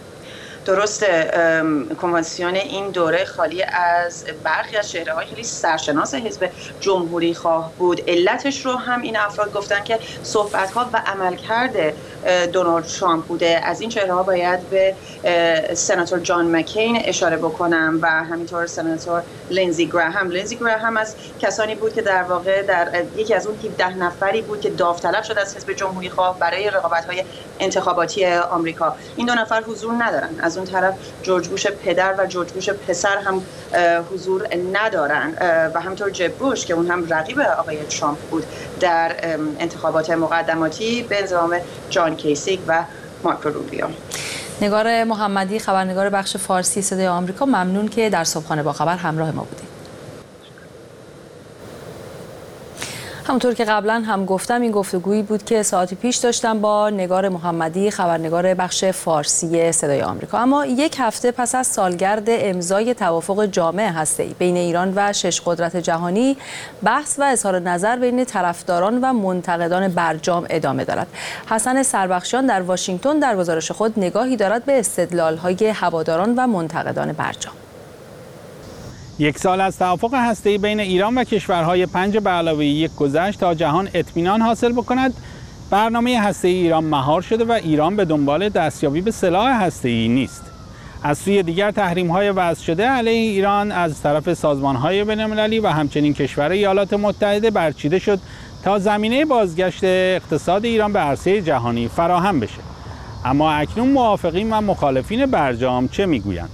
درسته، کنوانسیون این دوره خالی از برخی از چهره‌های خیلی سرشناس حزب جمهوری خواه بود. علتش رو هم این افراد گفتن که صحبت‌ها و عملکرد دونالد ترامپ بوده. از این چهره‌ها باید به سناتور جان مکین اشاره بکنم و همینطور سناتور لینزی گراهام. لینزی گراهام از کسانی بود که در واقع در یکی از اون هفده نفری بود که داوطلب شد از حزب جمهوری خواه برای رقابت‌های انتخاباتی آمریکا. این دو نفر حضور ندارن. از اون طرف جورج بوش پدر و جورج بوش پسر هم حضور ندارن و همینطور جب بوش که اون هم رقیب آقای ترامپ بود در انتخابات مقدماتی به انضمام جان کیسیک و مارکو روبیو. نگار محمدی، خبرنگار بخش فارسی صدای آمریکا، ممنون که در صبحانه با خبر همراه ما بودید. همونطور که قبلا هم گفتم این گفتگویی بود که ساعتی پیش داشتم با نگار محمدی، خبرنگار بخش فارسی صدای آمریکا. اما یک هفته پس از سالگرد امضای توافق جامع هسته‌ای بین ایران و شش قدرت جهانی، بحث و اظهار نظر بین طرفداران و منتقدان برجام ادامه دارد. حسن سربخشیان در واشنگتن در گزارش خود نگاهی دارد به استدلال‌های هواداران و منتقدان برجام. یک سال از توافق هسته‌ای بین ایران و کشورهای پنج به علاوه یک گذشت تا جهان اطمینان حاصل بکند، برنامه هسته‌ای ایران مهار شده و ایران به دنبال دستیابی به سلاح هسته‌ای نیست. از سوی دیگر تحریم‌های وضع شده علیه ایران از طرف سازمان‌های بین‌المللی و همچنین کشور ایالات متحده برچیده شد تا زمینه بازگشت اقتصاد ایران به عرصه جهانی فراهم بشه. اما اکنون موافقین و مخالفین برجام چه میگویند؟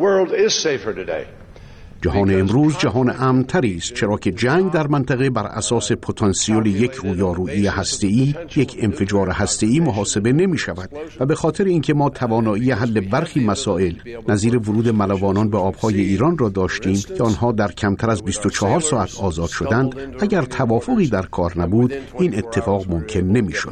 جهان امروز جهان امن‌تری است، چرا که جنگ در منطقه بر اساس پتانسیل یک رویارویی هسته‌ای، یک انفجار هسته‌ای محاسبه نمی‌شود و به خاطر اینکه ما توانایی حل برخی مسائل نظیر ورود ملوانان به آب‌های ایران را داشتیم که آنها در کمتر از بیست و چهار ساعت آزاد شدند، اگر توافقی در کار نبود این اتفاق ممکن نمی‌شد.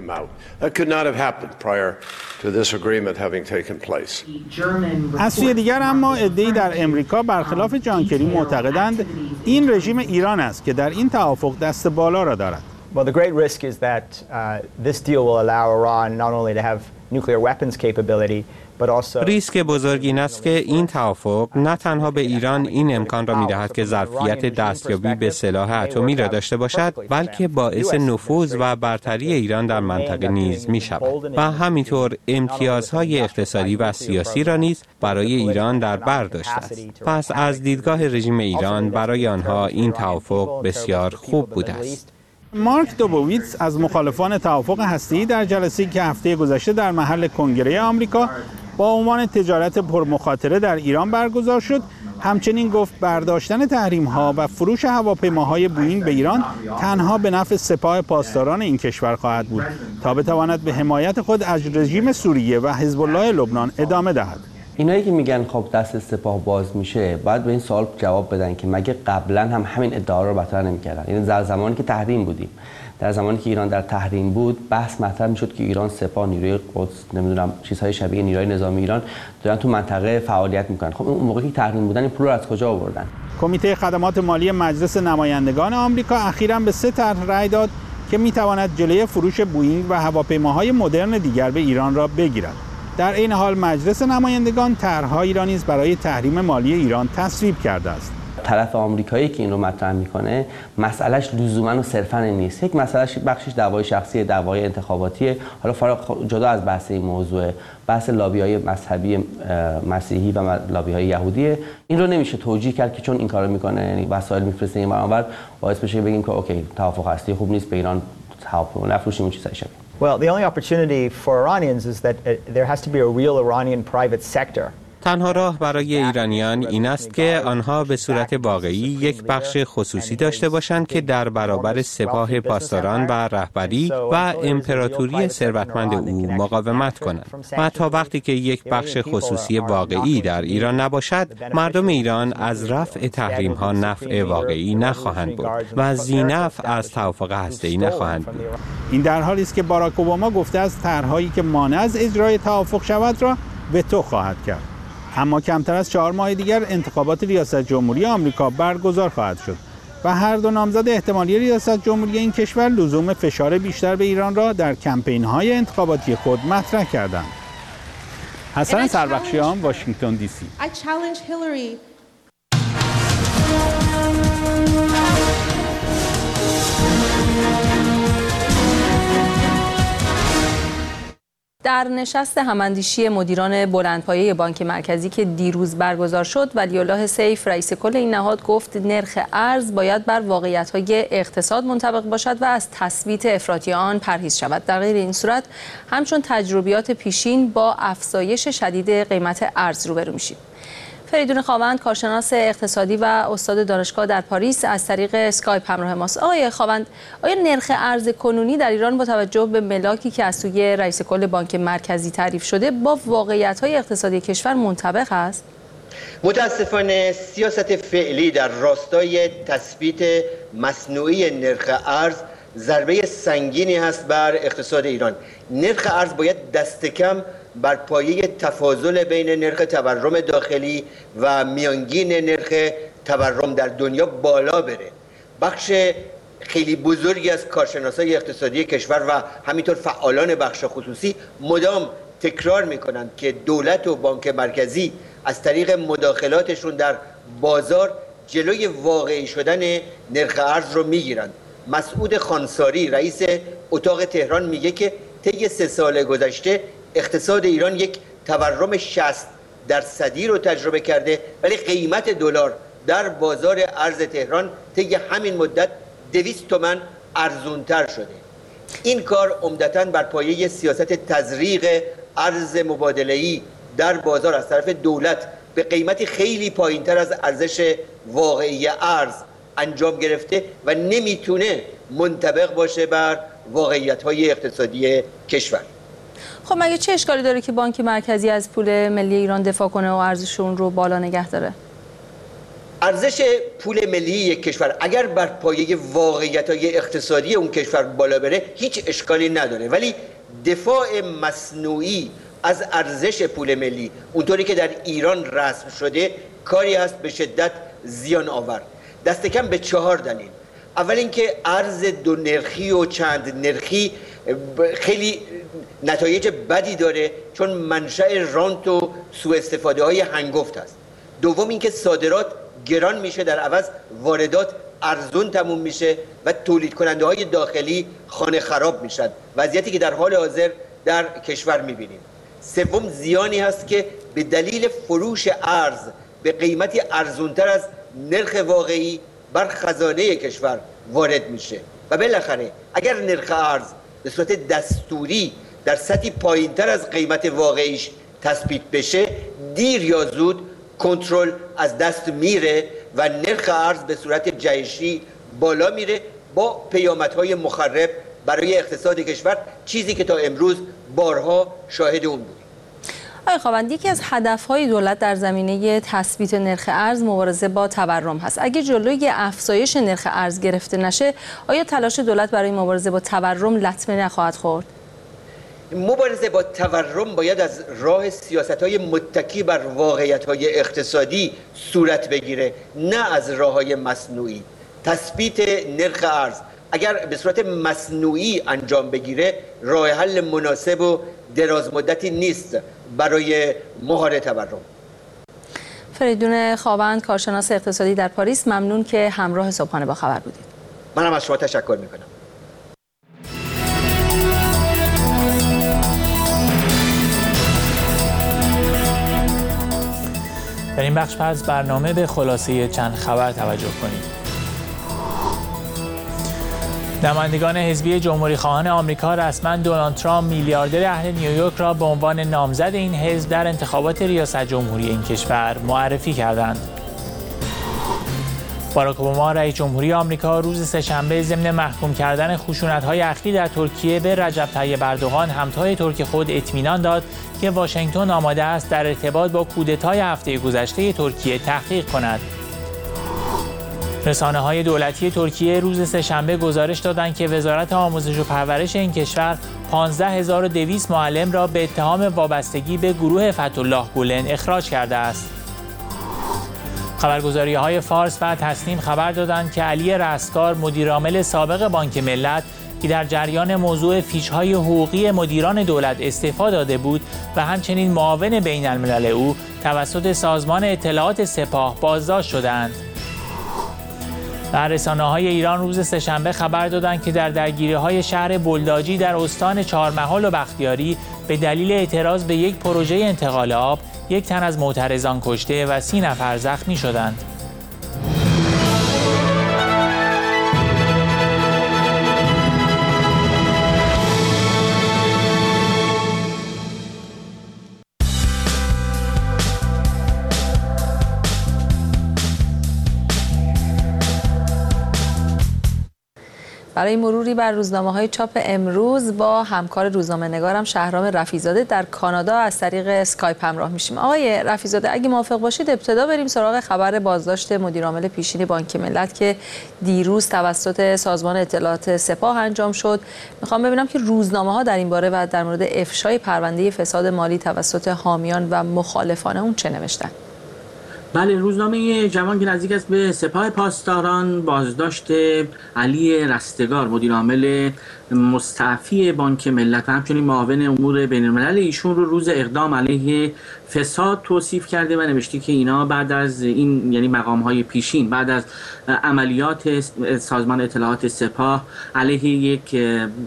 از سوی دیگر اما عده‌ای در امریکا برخلاف جان کری معتقدند این رژیم ایران است که در این توافق دست بالا را دارد. Well, the great risk is that uh, this deal will allow Iran not only to have nuclear weapons capability ریسک بزرگ این است که این توافق نه تنها به ایران این امکان را می‌دهد که ظرفیت دستیابی به سلاح اتمی را داشته باشد، بلکه باعث نفوذ و برتری ایران در منطقه نیز می‌شود و همینطور امتیازهای اقتصادی و سیاسی را نیز برای ایران در بر داشته است. پس از دیدگاه رژیم ایران برای آنها این توافق بسیار خوب بوده است. مارک دوبویتس از مخالفان توافق هسته‌ای در جلسه‌ای که هفته گذشته در محل کنگره آمریکا با عنوان تجارت پرمخاطره در ایران برگزار شد، همچنین گفت برداشتن تحریم‌ها و فروش هواپیماهای بوئینگ به ایران تنها به نفع سپاه پاسداران این کشور خواهد بود تا بتواند به حمایت خود از رژیم سوریه و حزب الله لبنان ادامه دهد. اینایی که میگن خب دست سپاه باز میشه، باید به این سوال جواب بدن که مگه قبلا هم همین ادعا رو مطرح نمی‌کردن؟ یعنی در زمانی که تحریم بودیم، در زمانی که ایران در تحریم بود، بحث مطرح میشد که ایران، سپاه، نیروی قدس، نمیدونم چیزهای شبیه نیروی نظامی ایران دارن تو منطقه فعالیت میکنن. خب اون موقعی که تحریم بودن این پول رو از کجا آوردن؟ کمیته خدمات مالی مجلس نمایندگان آمریکا اخیراً به سه طرح رأی داد که میتواند جلوی فروش بوئینگ و هواپیماهای مدرن دیگر به ایران را بگیرد. در این حال مجلس نمایندگان طرح‌هایی را نیز برای تحریم مالی ایران تصویب کرده است. طرف آمریکایی که این رو مطرح میکنه مسئلهش لزوما و صرفا نیست. یک مسئلهش بخشش دعوای شخصی، دعوای انتخاباتیه. حالا فارغ جدا از بحث این موضوع، بحث لابی‌های مذهبی مسیحی و لابی‌های یهودیه. این رو نمیشه توجیه کرد که چون این کارو میکنه، یعنی وسایل میفرسته این برابر باعث بشه بگیم که اوکی توافق هستی خوب نیست، به ایران هواپیما نفروشیم و چیزای شبیه. Well, the only opportunity for Iranians is that uh, there has to be a real Iranian private sector. تنها راه برای ایرانیان این است که آنها به صورت واقعی یک بخش خصوصی داشته باشند که در برابر سپاه پاسداران و رهبری و امپراتوری ثروتمند او مقاومت کنند. و تا وقتی که یک بخش خصوصی واقعی در ایران نباشد، مردم ایران از رفع تحریم ها نفع واقعی نخواهند بود و از ذینفع از توافق هسته‌ای نخواهند بود. این در حالی است که باراک اوباما گفته است طرح‌هایی که مانع از اجرای توافق شود را وتو خواهد کرد. اما کمتر از چهار ماه دیگر انتخابات ریاست جمهوری آمریکا برگزار خواهد شد و هر دو نامزد احتمالی ریاست جمهوری این کشور لزوم فشار بیشتر به ایران را در کمپین‌های انتخاباتی خود مطرح کردند. حسن سربخشیان، واشنگتن دی سی. در نشست هماندیشی مدیران بلندپایه بانک مرکزی که دیروز برگزار شد، ولی‌الله سیف رئیس کل این نهاد گفت نرخ ارز باید بر واقعیت‌های اقتصاد منطبق باشد و از تثبیت افراطی آن پرهیز شود. در غیر این صورت همچون تجربیات پیشین با افزایش شدید قیمت ارز روبرو میشیم. فریدون خاوند، کارشناس اقتصادی و استاد دانشگاه در پاریس، از طریق اسکایپ همراه ماست. آقای خاوند، آیا نرخ ارز کنونی در ایران با توجه به ملاکی که از سوی رئیس کل بانک مرکزی تعریف شده با واقعیت‌های اقتصادی کشور منطبق است؟ متاسفانه سیاست فعلی در راستای تثبیت مصنوعی نرخ ارز ضربه سنگینی هست بر اقتصاد ایران. نرخ ارز باید دست کم بر پایه تفاضل بین نرخ تورم داخلی و میانگین نرخ تورم در دنیا بالا بره. بخش خیلی بزرگی از کارشناسای اقتصادی کشور و همینطور فعالان بخش خصوصی مدام تکرار میکنند که دولت و بانک مرکزی از طریق مداخلاتشون در بازار جلوی واقعی شدن نرخ ارز رو میگیرند. مسعود خانساری رئیس اتاق تهران میگه که طی سه سال گذشته اقتصاد ایران یک تورم شصت درصدی رو تجربه کرده، ولی قیمت دلار در بازار ارز تهران طی همین مدت دویست تومان ارزونتر شده. این کار عمدتاً بر پایه سیاست تزریق ارز مبادله‌ای در بازار از طرف دولت به قیمتی خیلی پایینتر از ارزش واقعی ارز انجام گرفته و نمیتونه منطبق باشه بر واقعیت‌های اقتصادی کشور. خب مگه چه اشکالی داره که بانک مرکزی از پول ملی ایران دفاع کنه و ارزش اون رو بالا نگه داره؟ ارزش پول ملی یک کشور اگر بر پایه واقعیت‌های اقتصادی اون کشور بالا بره هیچ اشکالی نداره، ولی دفاع مصنوعی از ارزش پول ملی اونطوری که در ایران رسم شده کاری هست به شدت زیان آور. دست کم به چهار دلیل. اول اینکه ارز دو نرخی و چند نرخی خیلی نتایج بدی داره چون منشأ رانت و سوء استفاده های هنگفت است. دوم اینکه صادرات گران میشه، در عوض واردات ارزون تموم میشه و تولید کننده های داخلی خانه خراب میشن، وضعیتی که در حال حاضر در کشور میبینیم. سوم زیانی هست که به دلیل فروش ارز به قیمتی ارزونتر از نرخ واقعی بر خزانه کشور وارد میشه و بالاخره اگر نرخ ارز به صورت دستوری در سطحی پایینتر از قیمت واقعیش تثبیت بشه دیر یا زود کنترل از دست میره و نرخ ارز به صورت جهشی بالا میره با پیامدهای مخرب برای اقتصاد کشور، چیزی که تا امروز بارها شاهد اون بود. آقای خاوند، یکی از هدفهای دولت در زمینه تثبیت نرخ ارز مبارزه با تورم هست. اگه جلوی افزایش نرخ ارز گرفته نشه، آیا تلاش دولت برای مبارزه با تورم لطمه نخواهد خورد؟ مبارزه با تورم باید از راه سیاست‌های متکی بر واقعیت‌های اقتصادی صورت بگیره، نه از راه‌های مصنوعی. تثبیت نرخ ارز اگر به صورت مصنوعی انجام بگیره راه حل مناسب و دراز مدتی نیست برای مهار تورم. فریدون خاوند، کارشناس اقتصادی در پاریس، ممنون که همراه صبحانه با خبر بودید. منم از شما تشکر میکنم. در این بخش از برنامه به خلاصه چند خبر توجه کنید. نمایندگان حزبی جمهوری خواهان آمریکا رسما دونالد ترامپ میلیاردر اهل نیویورک را به عنوان نامزد این حزب در انتخابات ریاست جمهوری این کشور معرفی کردند. باراک اوباما رئیس جمهوری آمریکا روز سه‌شنبه ضمن محکوم کردن خشونت‌های اخیر در ترکیه به رجب طیب اردوغان همتای ترک خود اطمینان داد که واشنگتن آماده است در ارتباط با کودتای هفته گذشته ترکیه تحقیق کند. رسانه‌های دولتی ترکیه روز سه‌شنبه گزارش دادند که وزارت آموزش و پرورش این کشور پانزده هزار و دویست معلم را به اتهام وابستگی به گروه فتح‌الله گولن اخراج کرده است. خبرگزاری‌های فارس و تسنیم خبر دادند که علی رستگار، مدیرعامل سابق بانک ملت که در جریان موضوع فیش‌های حقوقی مدیران دولت استعفا داده بود و همچنین معاون بین‌الملل او توسط سازمان اطلاعات سپاه بازداشت شدند. و رسانه‌های ایران روز سه‌شنبه خبر دادند که در درگیری‌های شهر بلداجی در استان چهارمحال و بختیاری به دلیل اعتراض به یک پروژه انتقال آب یک تن از معترضان کشته و سی نفر زخمی شدند. برای مروری بر روزنامه‌های چاپ امروز با همکار روزنامه‌نگارم شهرام رفیع‌زاده در کانادا از طریق اسکایپ همراه میشیم. آقای رفیع‌زاده اگه موافق باشید ابتدا بریم سراغ خبر بازداشت مدیرعامل پیشین بانک ملت که دیروز توسط سازمان اطلاعات سپاه انجام شد. میخوام ببینم که روزنامه‌ها در این باره و در مورد افشای پرونده فساد مالی توسط حامیان و مخالفان اون چه نوشتن؟ بله، روزنامه جوان که نزدیک است به سپاه پاسداران بازداشت علی رستگار مدیرعامل مستعفی بانک ملت و همچنین معاون امور بین‌الملل ایشون رو روز اقدام علیه فساد توصیف کرده و نوشته که اینا بعد از این یعنی مقام‌های پیشین بعد از عملیات سازمان اطلاعات سپاه علیه یک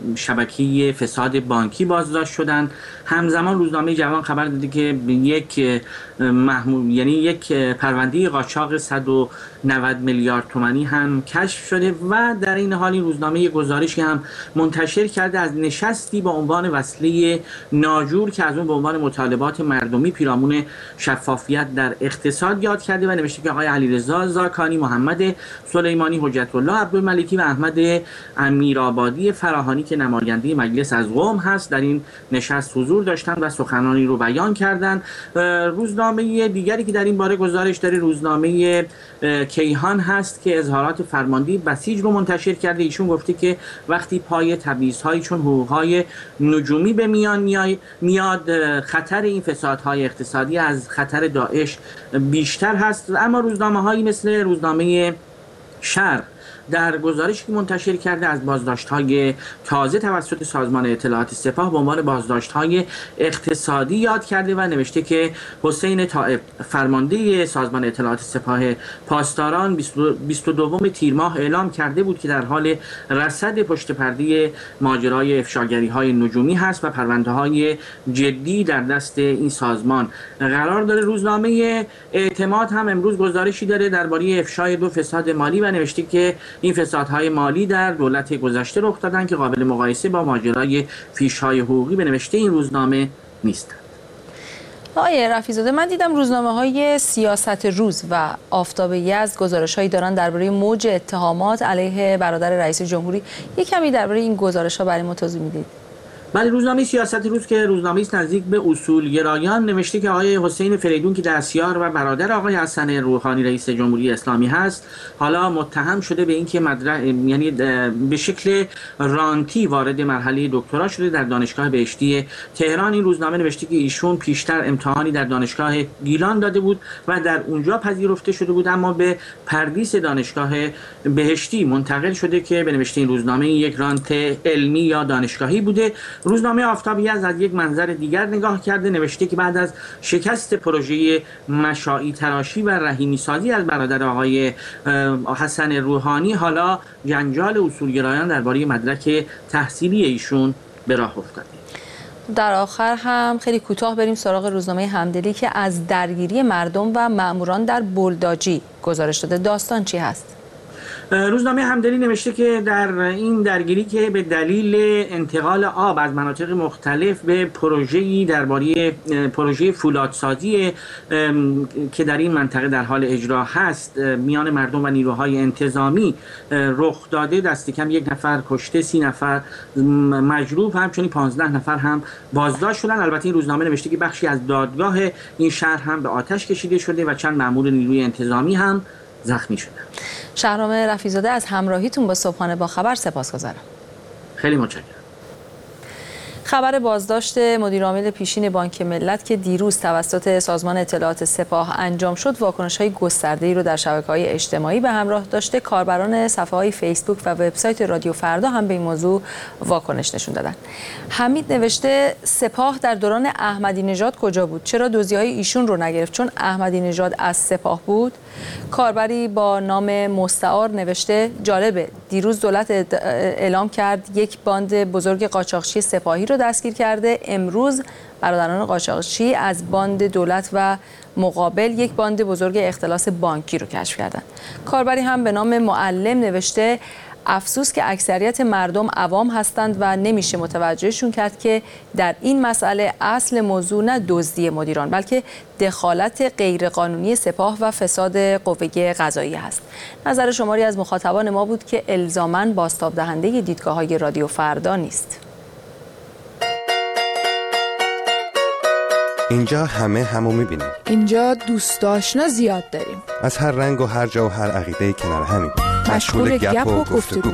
شبکه فساد بانکی بازداشت شدند. همزمان روزنامه جوان خبر داده که یک محمول یعنی یک پرونده قاچاق صد و نود میلیارد تومانی هم کشف شده و در این حال این روزنامه گزارشی هم منتشر کرده از نشستی با عنوان وصله ناجور که از اون به عنوان مطالبات مردمی پیرامون شفافیت در اقتصاد یاد کرده و نوشته که آقای علیرضا زاکانی، محمد سلیمانی، حجت الله عبدالملکی و احمد امیرآبادی فراهانی که نماینده مجلس از قم هست در این نشست حضور داشتند و سخنانی رو بیان کردند. روزنامه دیگری که در این باره گزارش داره روزنامه کیهان هست که اظهارات فرمانده بسیج رو منتشر کرده. ایشون گفته که وقتی پای تبعیض‌های چون حقوق‌های نجومی به میان میاد خطر این فسادهای اقتصادی از خطر داعش بیشتر هست. اما روزنامه‌هایی مثل روزنامه شرق در گزارشی که منتشر کرده از بازداشت‌های تازه توسط سازمان اطلاعات سپاه به عنوان بازداشت‌های اقتصادی یاد کرده و نوشته که حسین طائب فرمانده سازمان اطلاعات سپاه پاسداران بیست و دوم تیر ماه اعلام کرده بود که در حال رصد پشت پرده ماجرای افشاگری‌های نجومی هست و پرونده‌های جدی در دست این سازمان قرار داره. روزنامه اعتماد هم امروز گزارشی داره درباره افشای دو فساد مالی و نوشته که این فسادهای مالی در دولت گذشته رخ دادن که قابل مقایسه با ماجرای فیش‌های حقوقی به نوشته این روزنامه نیستند. آقای رفیع‌زاده من دیدم روزنامه‌های سیاست روز و آفتاب یزد گزارش‌هایی دارن درباره موج اتهامات علیه برادر رئیس جمهوری. یک کمی درباره این گزارش‌ها برای ما توضیح میدید؟ بله، روزنامه سیاست روز که روزنامه است نزدیک به اصولگرایان نوشته که آقای حسین فریدون که دستیار و برادر آقای حسن روحانی رئیس جمهوری اسلامی هست حالا متهم شده به اینکه مدرک یعنی به شکل رانتی وارد مرحله دکترا شده در دانشگاه بهشتی تهران. این روزنامه نوشته که ایشون پیشتر امتحانی در دانشگاه گیلان داده بود و در اونجا پذیرفته شده بود اما به پردیس دانشگاه بهشتی منتقل شده که به نوشته این روزنامه یک رانت علمی یا دانشگاهی بوده. روزنامه آفتاب یزد از یک منظر دیگر نگاه کرده نوشته که بعد از شکست پروژه مشاعی تراشی و رحیمی سازی از برادر آقای حسن روحانی حالا جنجال اصولگرایان درباره مدرک تحصیلی ایشون به راه افتاده. در آخر هم خیلی کوتاه بریم سراغ روزنامه همدلی که از درگیری مردم و ماموران در بلداجی گزارش داده. داستان چی هست؟ روزنامه همدلی نوشته که در این درگیری که به دلیل انتقال آب از مناطق مختلف به پروژه‌ای درباره پروژه فولادسازی که در این منطقه در حال اجرا هست میان مردم و نیروهای انتظامی رخ داده، دست کم یک نفر کشته، سی نفر مجروح، همچنین پانزده نفر هم بازداشت شدن. البته این روزنامه نوشته که بخشی از دادگاه این شهر هم به آتش کشیده شده و چند مأمور نیروی انتظامی هم زخمی شدن. شهرام رفیع‌زاده از همراهیتون با صبحانه با خبر سپاسگزارم. خیلی متشکرم. خبر بازداشت مدیرعامل پیشین بانک ملت که دیروز توسط سازمان اطلاعات سپاه انجام شد واکنش‌های گسترده‌ای رو در شبکه‌های اجتماعی به همراه داشته. کاربران صفحه‌های فیسبوک و وبسایت رادیو فردا هم به این موضوع واکنش نشون دادن. حمید نوشته سپاه در دوران احمدی نژاد کجا بود؟ چرا دزدی‌های ایشون رو نگرفت چون احمدی نژاد از سپاه بود؟ کاربری با نام مستعار نوشته جالبه دیروز دولت اعلام کرد یک باند بزرگ قاچاقچی سپاهی رو دستگیر کرده، امروز برادران قاچاقچی از باند دولت و مقابل یک باند بزرگ اختلاس بانکی رو کشف کردن. کاربری هم به نام معلم نوشته افسوس که اکثریت مردم عوام هستند و نمیشه متوجهشون کرد که در این مسئله اصل موضوع نه دزدی مدیران بلکه دخالت غیرقانونی سپاه و فساد قوه قضاییه است. نظر شماری از مخاطبان ما بود که الزاماً بازتاب دهنده دیدگاه‌های رادیو فردا نیست. اینجا همه همو میبینیم. اینجا دوست آشنا زیاد داریم. از هر رنگ و هر جا و هر عقیده کنار همین. مشغول گپ و گفتگو.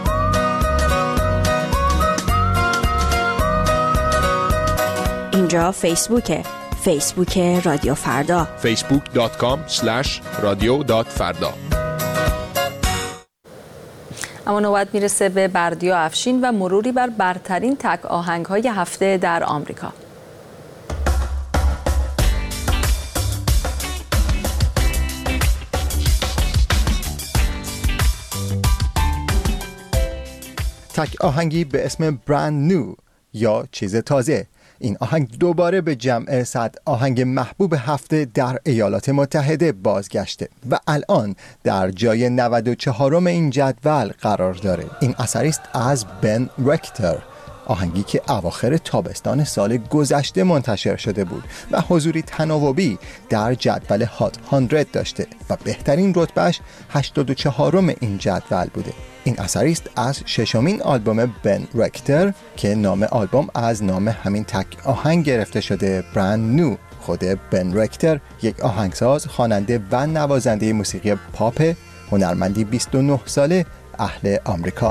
اینجا فیسبوکه. فیسبوک رادیو فردا. فیسبوک دات کام اسلش رادیو دات فردا. اما نوبت میرسه به بردیا افشین و مروری بر برترین تک آهنگ‌های هفته در آمریکا. تک آهنگی به اسم برند نیو یا چیز تازه. این آهنگ دوباره به جمع صد آهنگ محبوب هفته در ایالات متحده بازگشته و الان در جای نود و چهارم این جدول قرار داره. این اثری است از بن رکتر، آهنگی که اواخر تابستان سال گذشته منتشر شده بود و حضوری تناوبی در جدول هات صد داشته و بهترین رتبهش هشتاد و چهارم این جدول بوده. این اثری است از ششمین آلبوم بن رکتر که نام آلبوم از نام همین تک آهنگ گرفته شده، برند نیو. خود بن رکتر یک آهنگساز، خواننده و نوازنده موسیقی پاپ، هنرمندی بیست و نه ساله اهل آمریکا.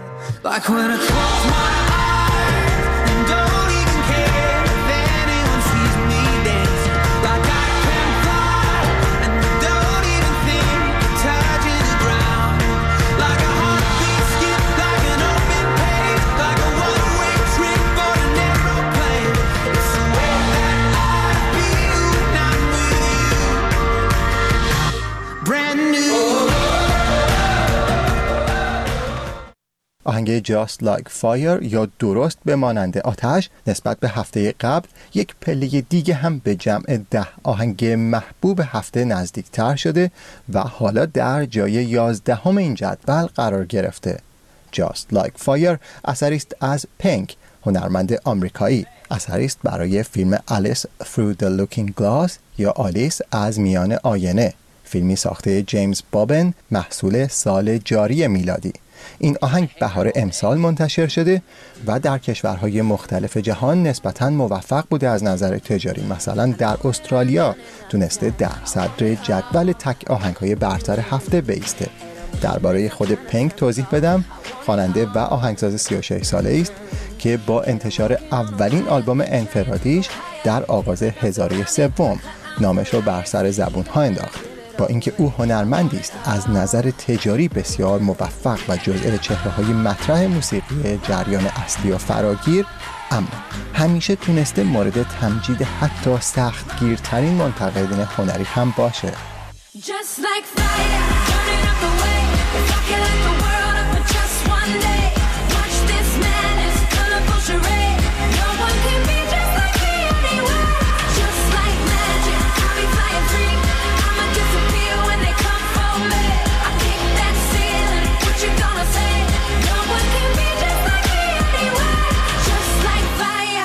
آهنگ Just Like Fire یا درست بمانند آتش نسبت به هفته قبل یک پله دیگه هم به جمع ده آهنگ محبوب هفته نزدیکتر شده و حالا در جای یازدهم این جدول قرار گرفته. Just Like Fire اثری است از پینک، هنرمند آمریکایی. اثری است برای فیلم Alice Through the Looking Glass یا آلیس از میان آینه، فیلمی ساخته جیمز بابن محصول سال جاری میلادی. این آهنگ بهار امسال منتشر شده و در کشورهای مختلف جهان نسبتاً موفق بوده از نظر تجاری. مثلا در استرالیا تونسته در صدر جدول تک آهنگ‌های برتر هفته بایسته. درباره خود پینک توضیح بدم. خواننده و آهنگساز سی و شش ساله است که با انتشار اولین آلبوم انفرادیش در آغاز هزاره سوم نامش رو بر سر زبون‌ها انداخت. با اینکه او هنرمندی است از نظر تجاری بسیار موفق و جزء چهره‌های مطرح موسیقی جریان اصلی و فراگیر، اما همیشه تونسته مورد تمجید حتی سختگیرترین منتقدین هنری هم باشه. Just like fire, turning up the way, rocking like the world up for just one day. Watch this madness, colorful charade. No one can be just like me anywhere. Just like magic, I'll be flying free. I'ma disappear when they come for me. I kick that ceiling, what you gonna say? No one can be just like me anywhere. Just like fire.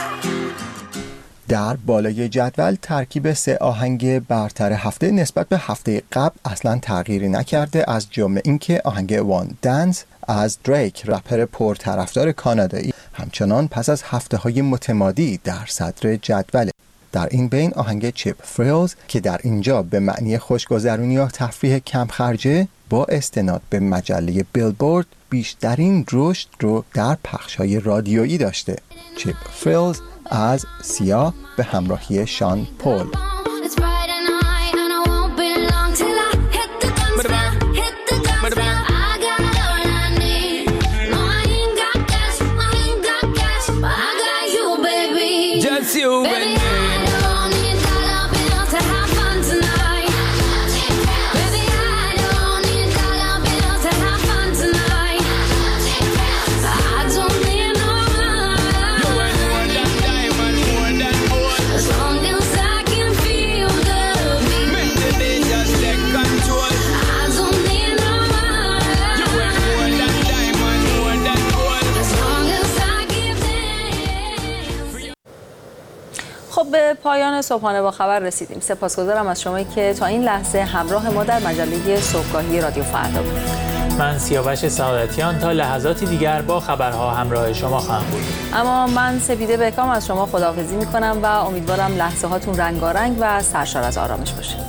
در بالای جدول ترکیب سه آهنگ برتر هفته نسبت به هفته قبل اصلا تغییری نکرده، از جمله اینکه آهنگ وان دنس از دریک، رپر پرطرفدار کانادایی، همچنان پس از هفته‌های متمادی در صدر جدول. در این بین آهنگ چیپ فریلز که در اینجا به معنی خوشگذرونی یا تفریح کم خرجه، با استناد به مجله بیلبورد بیشترین رشد رو در پخش‌های رادیویی داشته. چیپ فریلز از سیا به همراهی شان پول. خب به پایان صبحانه با خبر رسیدیم. سپاسگزارم از شما که تا این لحظه همراه ما در مجله صبحگاهی رادیو فردا بودید. من سیاوش سعادتیان تا لحظاتی دیگر با خبرها همراه شما خواهم بود. اما من سپیده بهکام از شما خداحافظی میکنم و امیدوارم لحظه هاتون رنگارنگ و سرشار از آرامش باشه.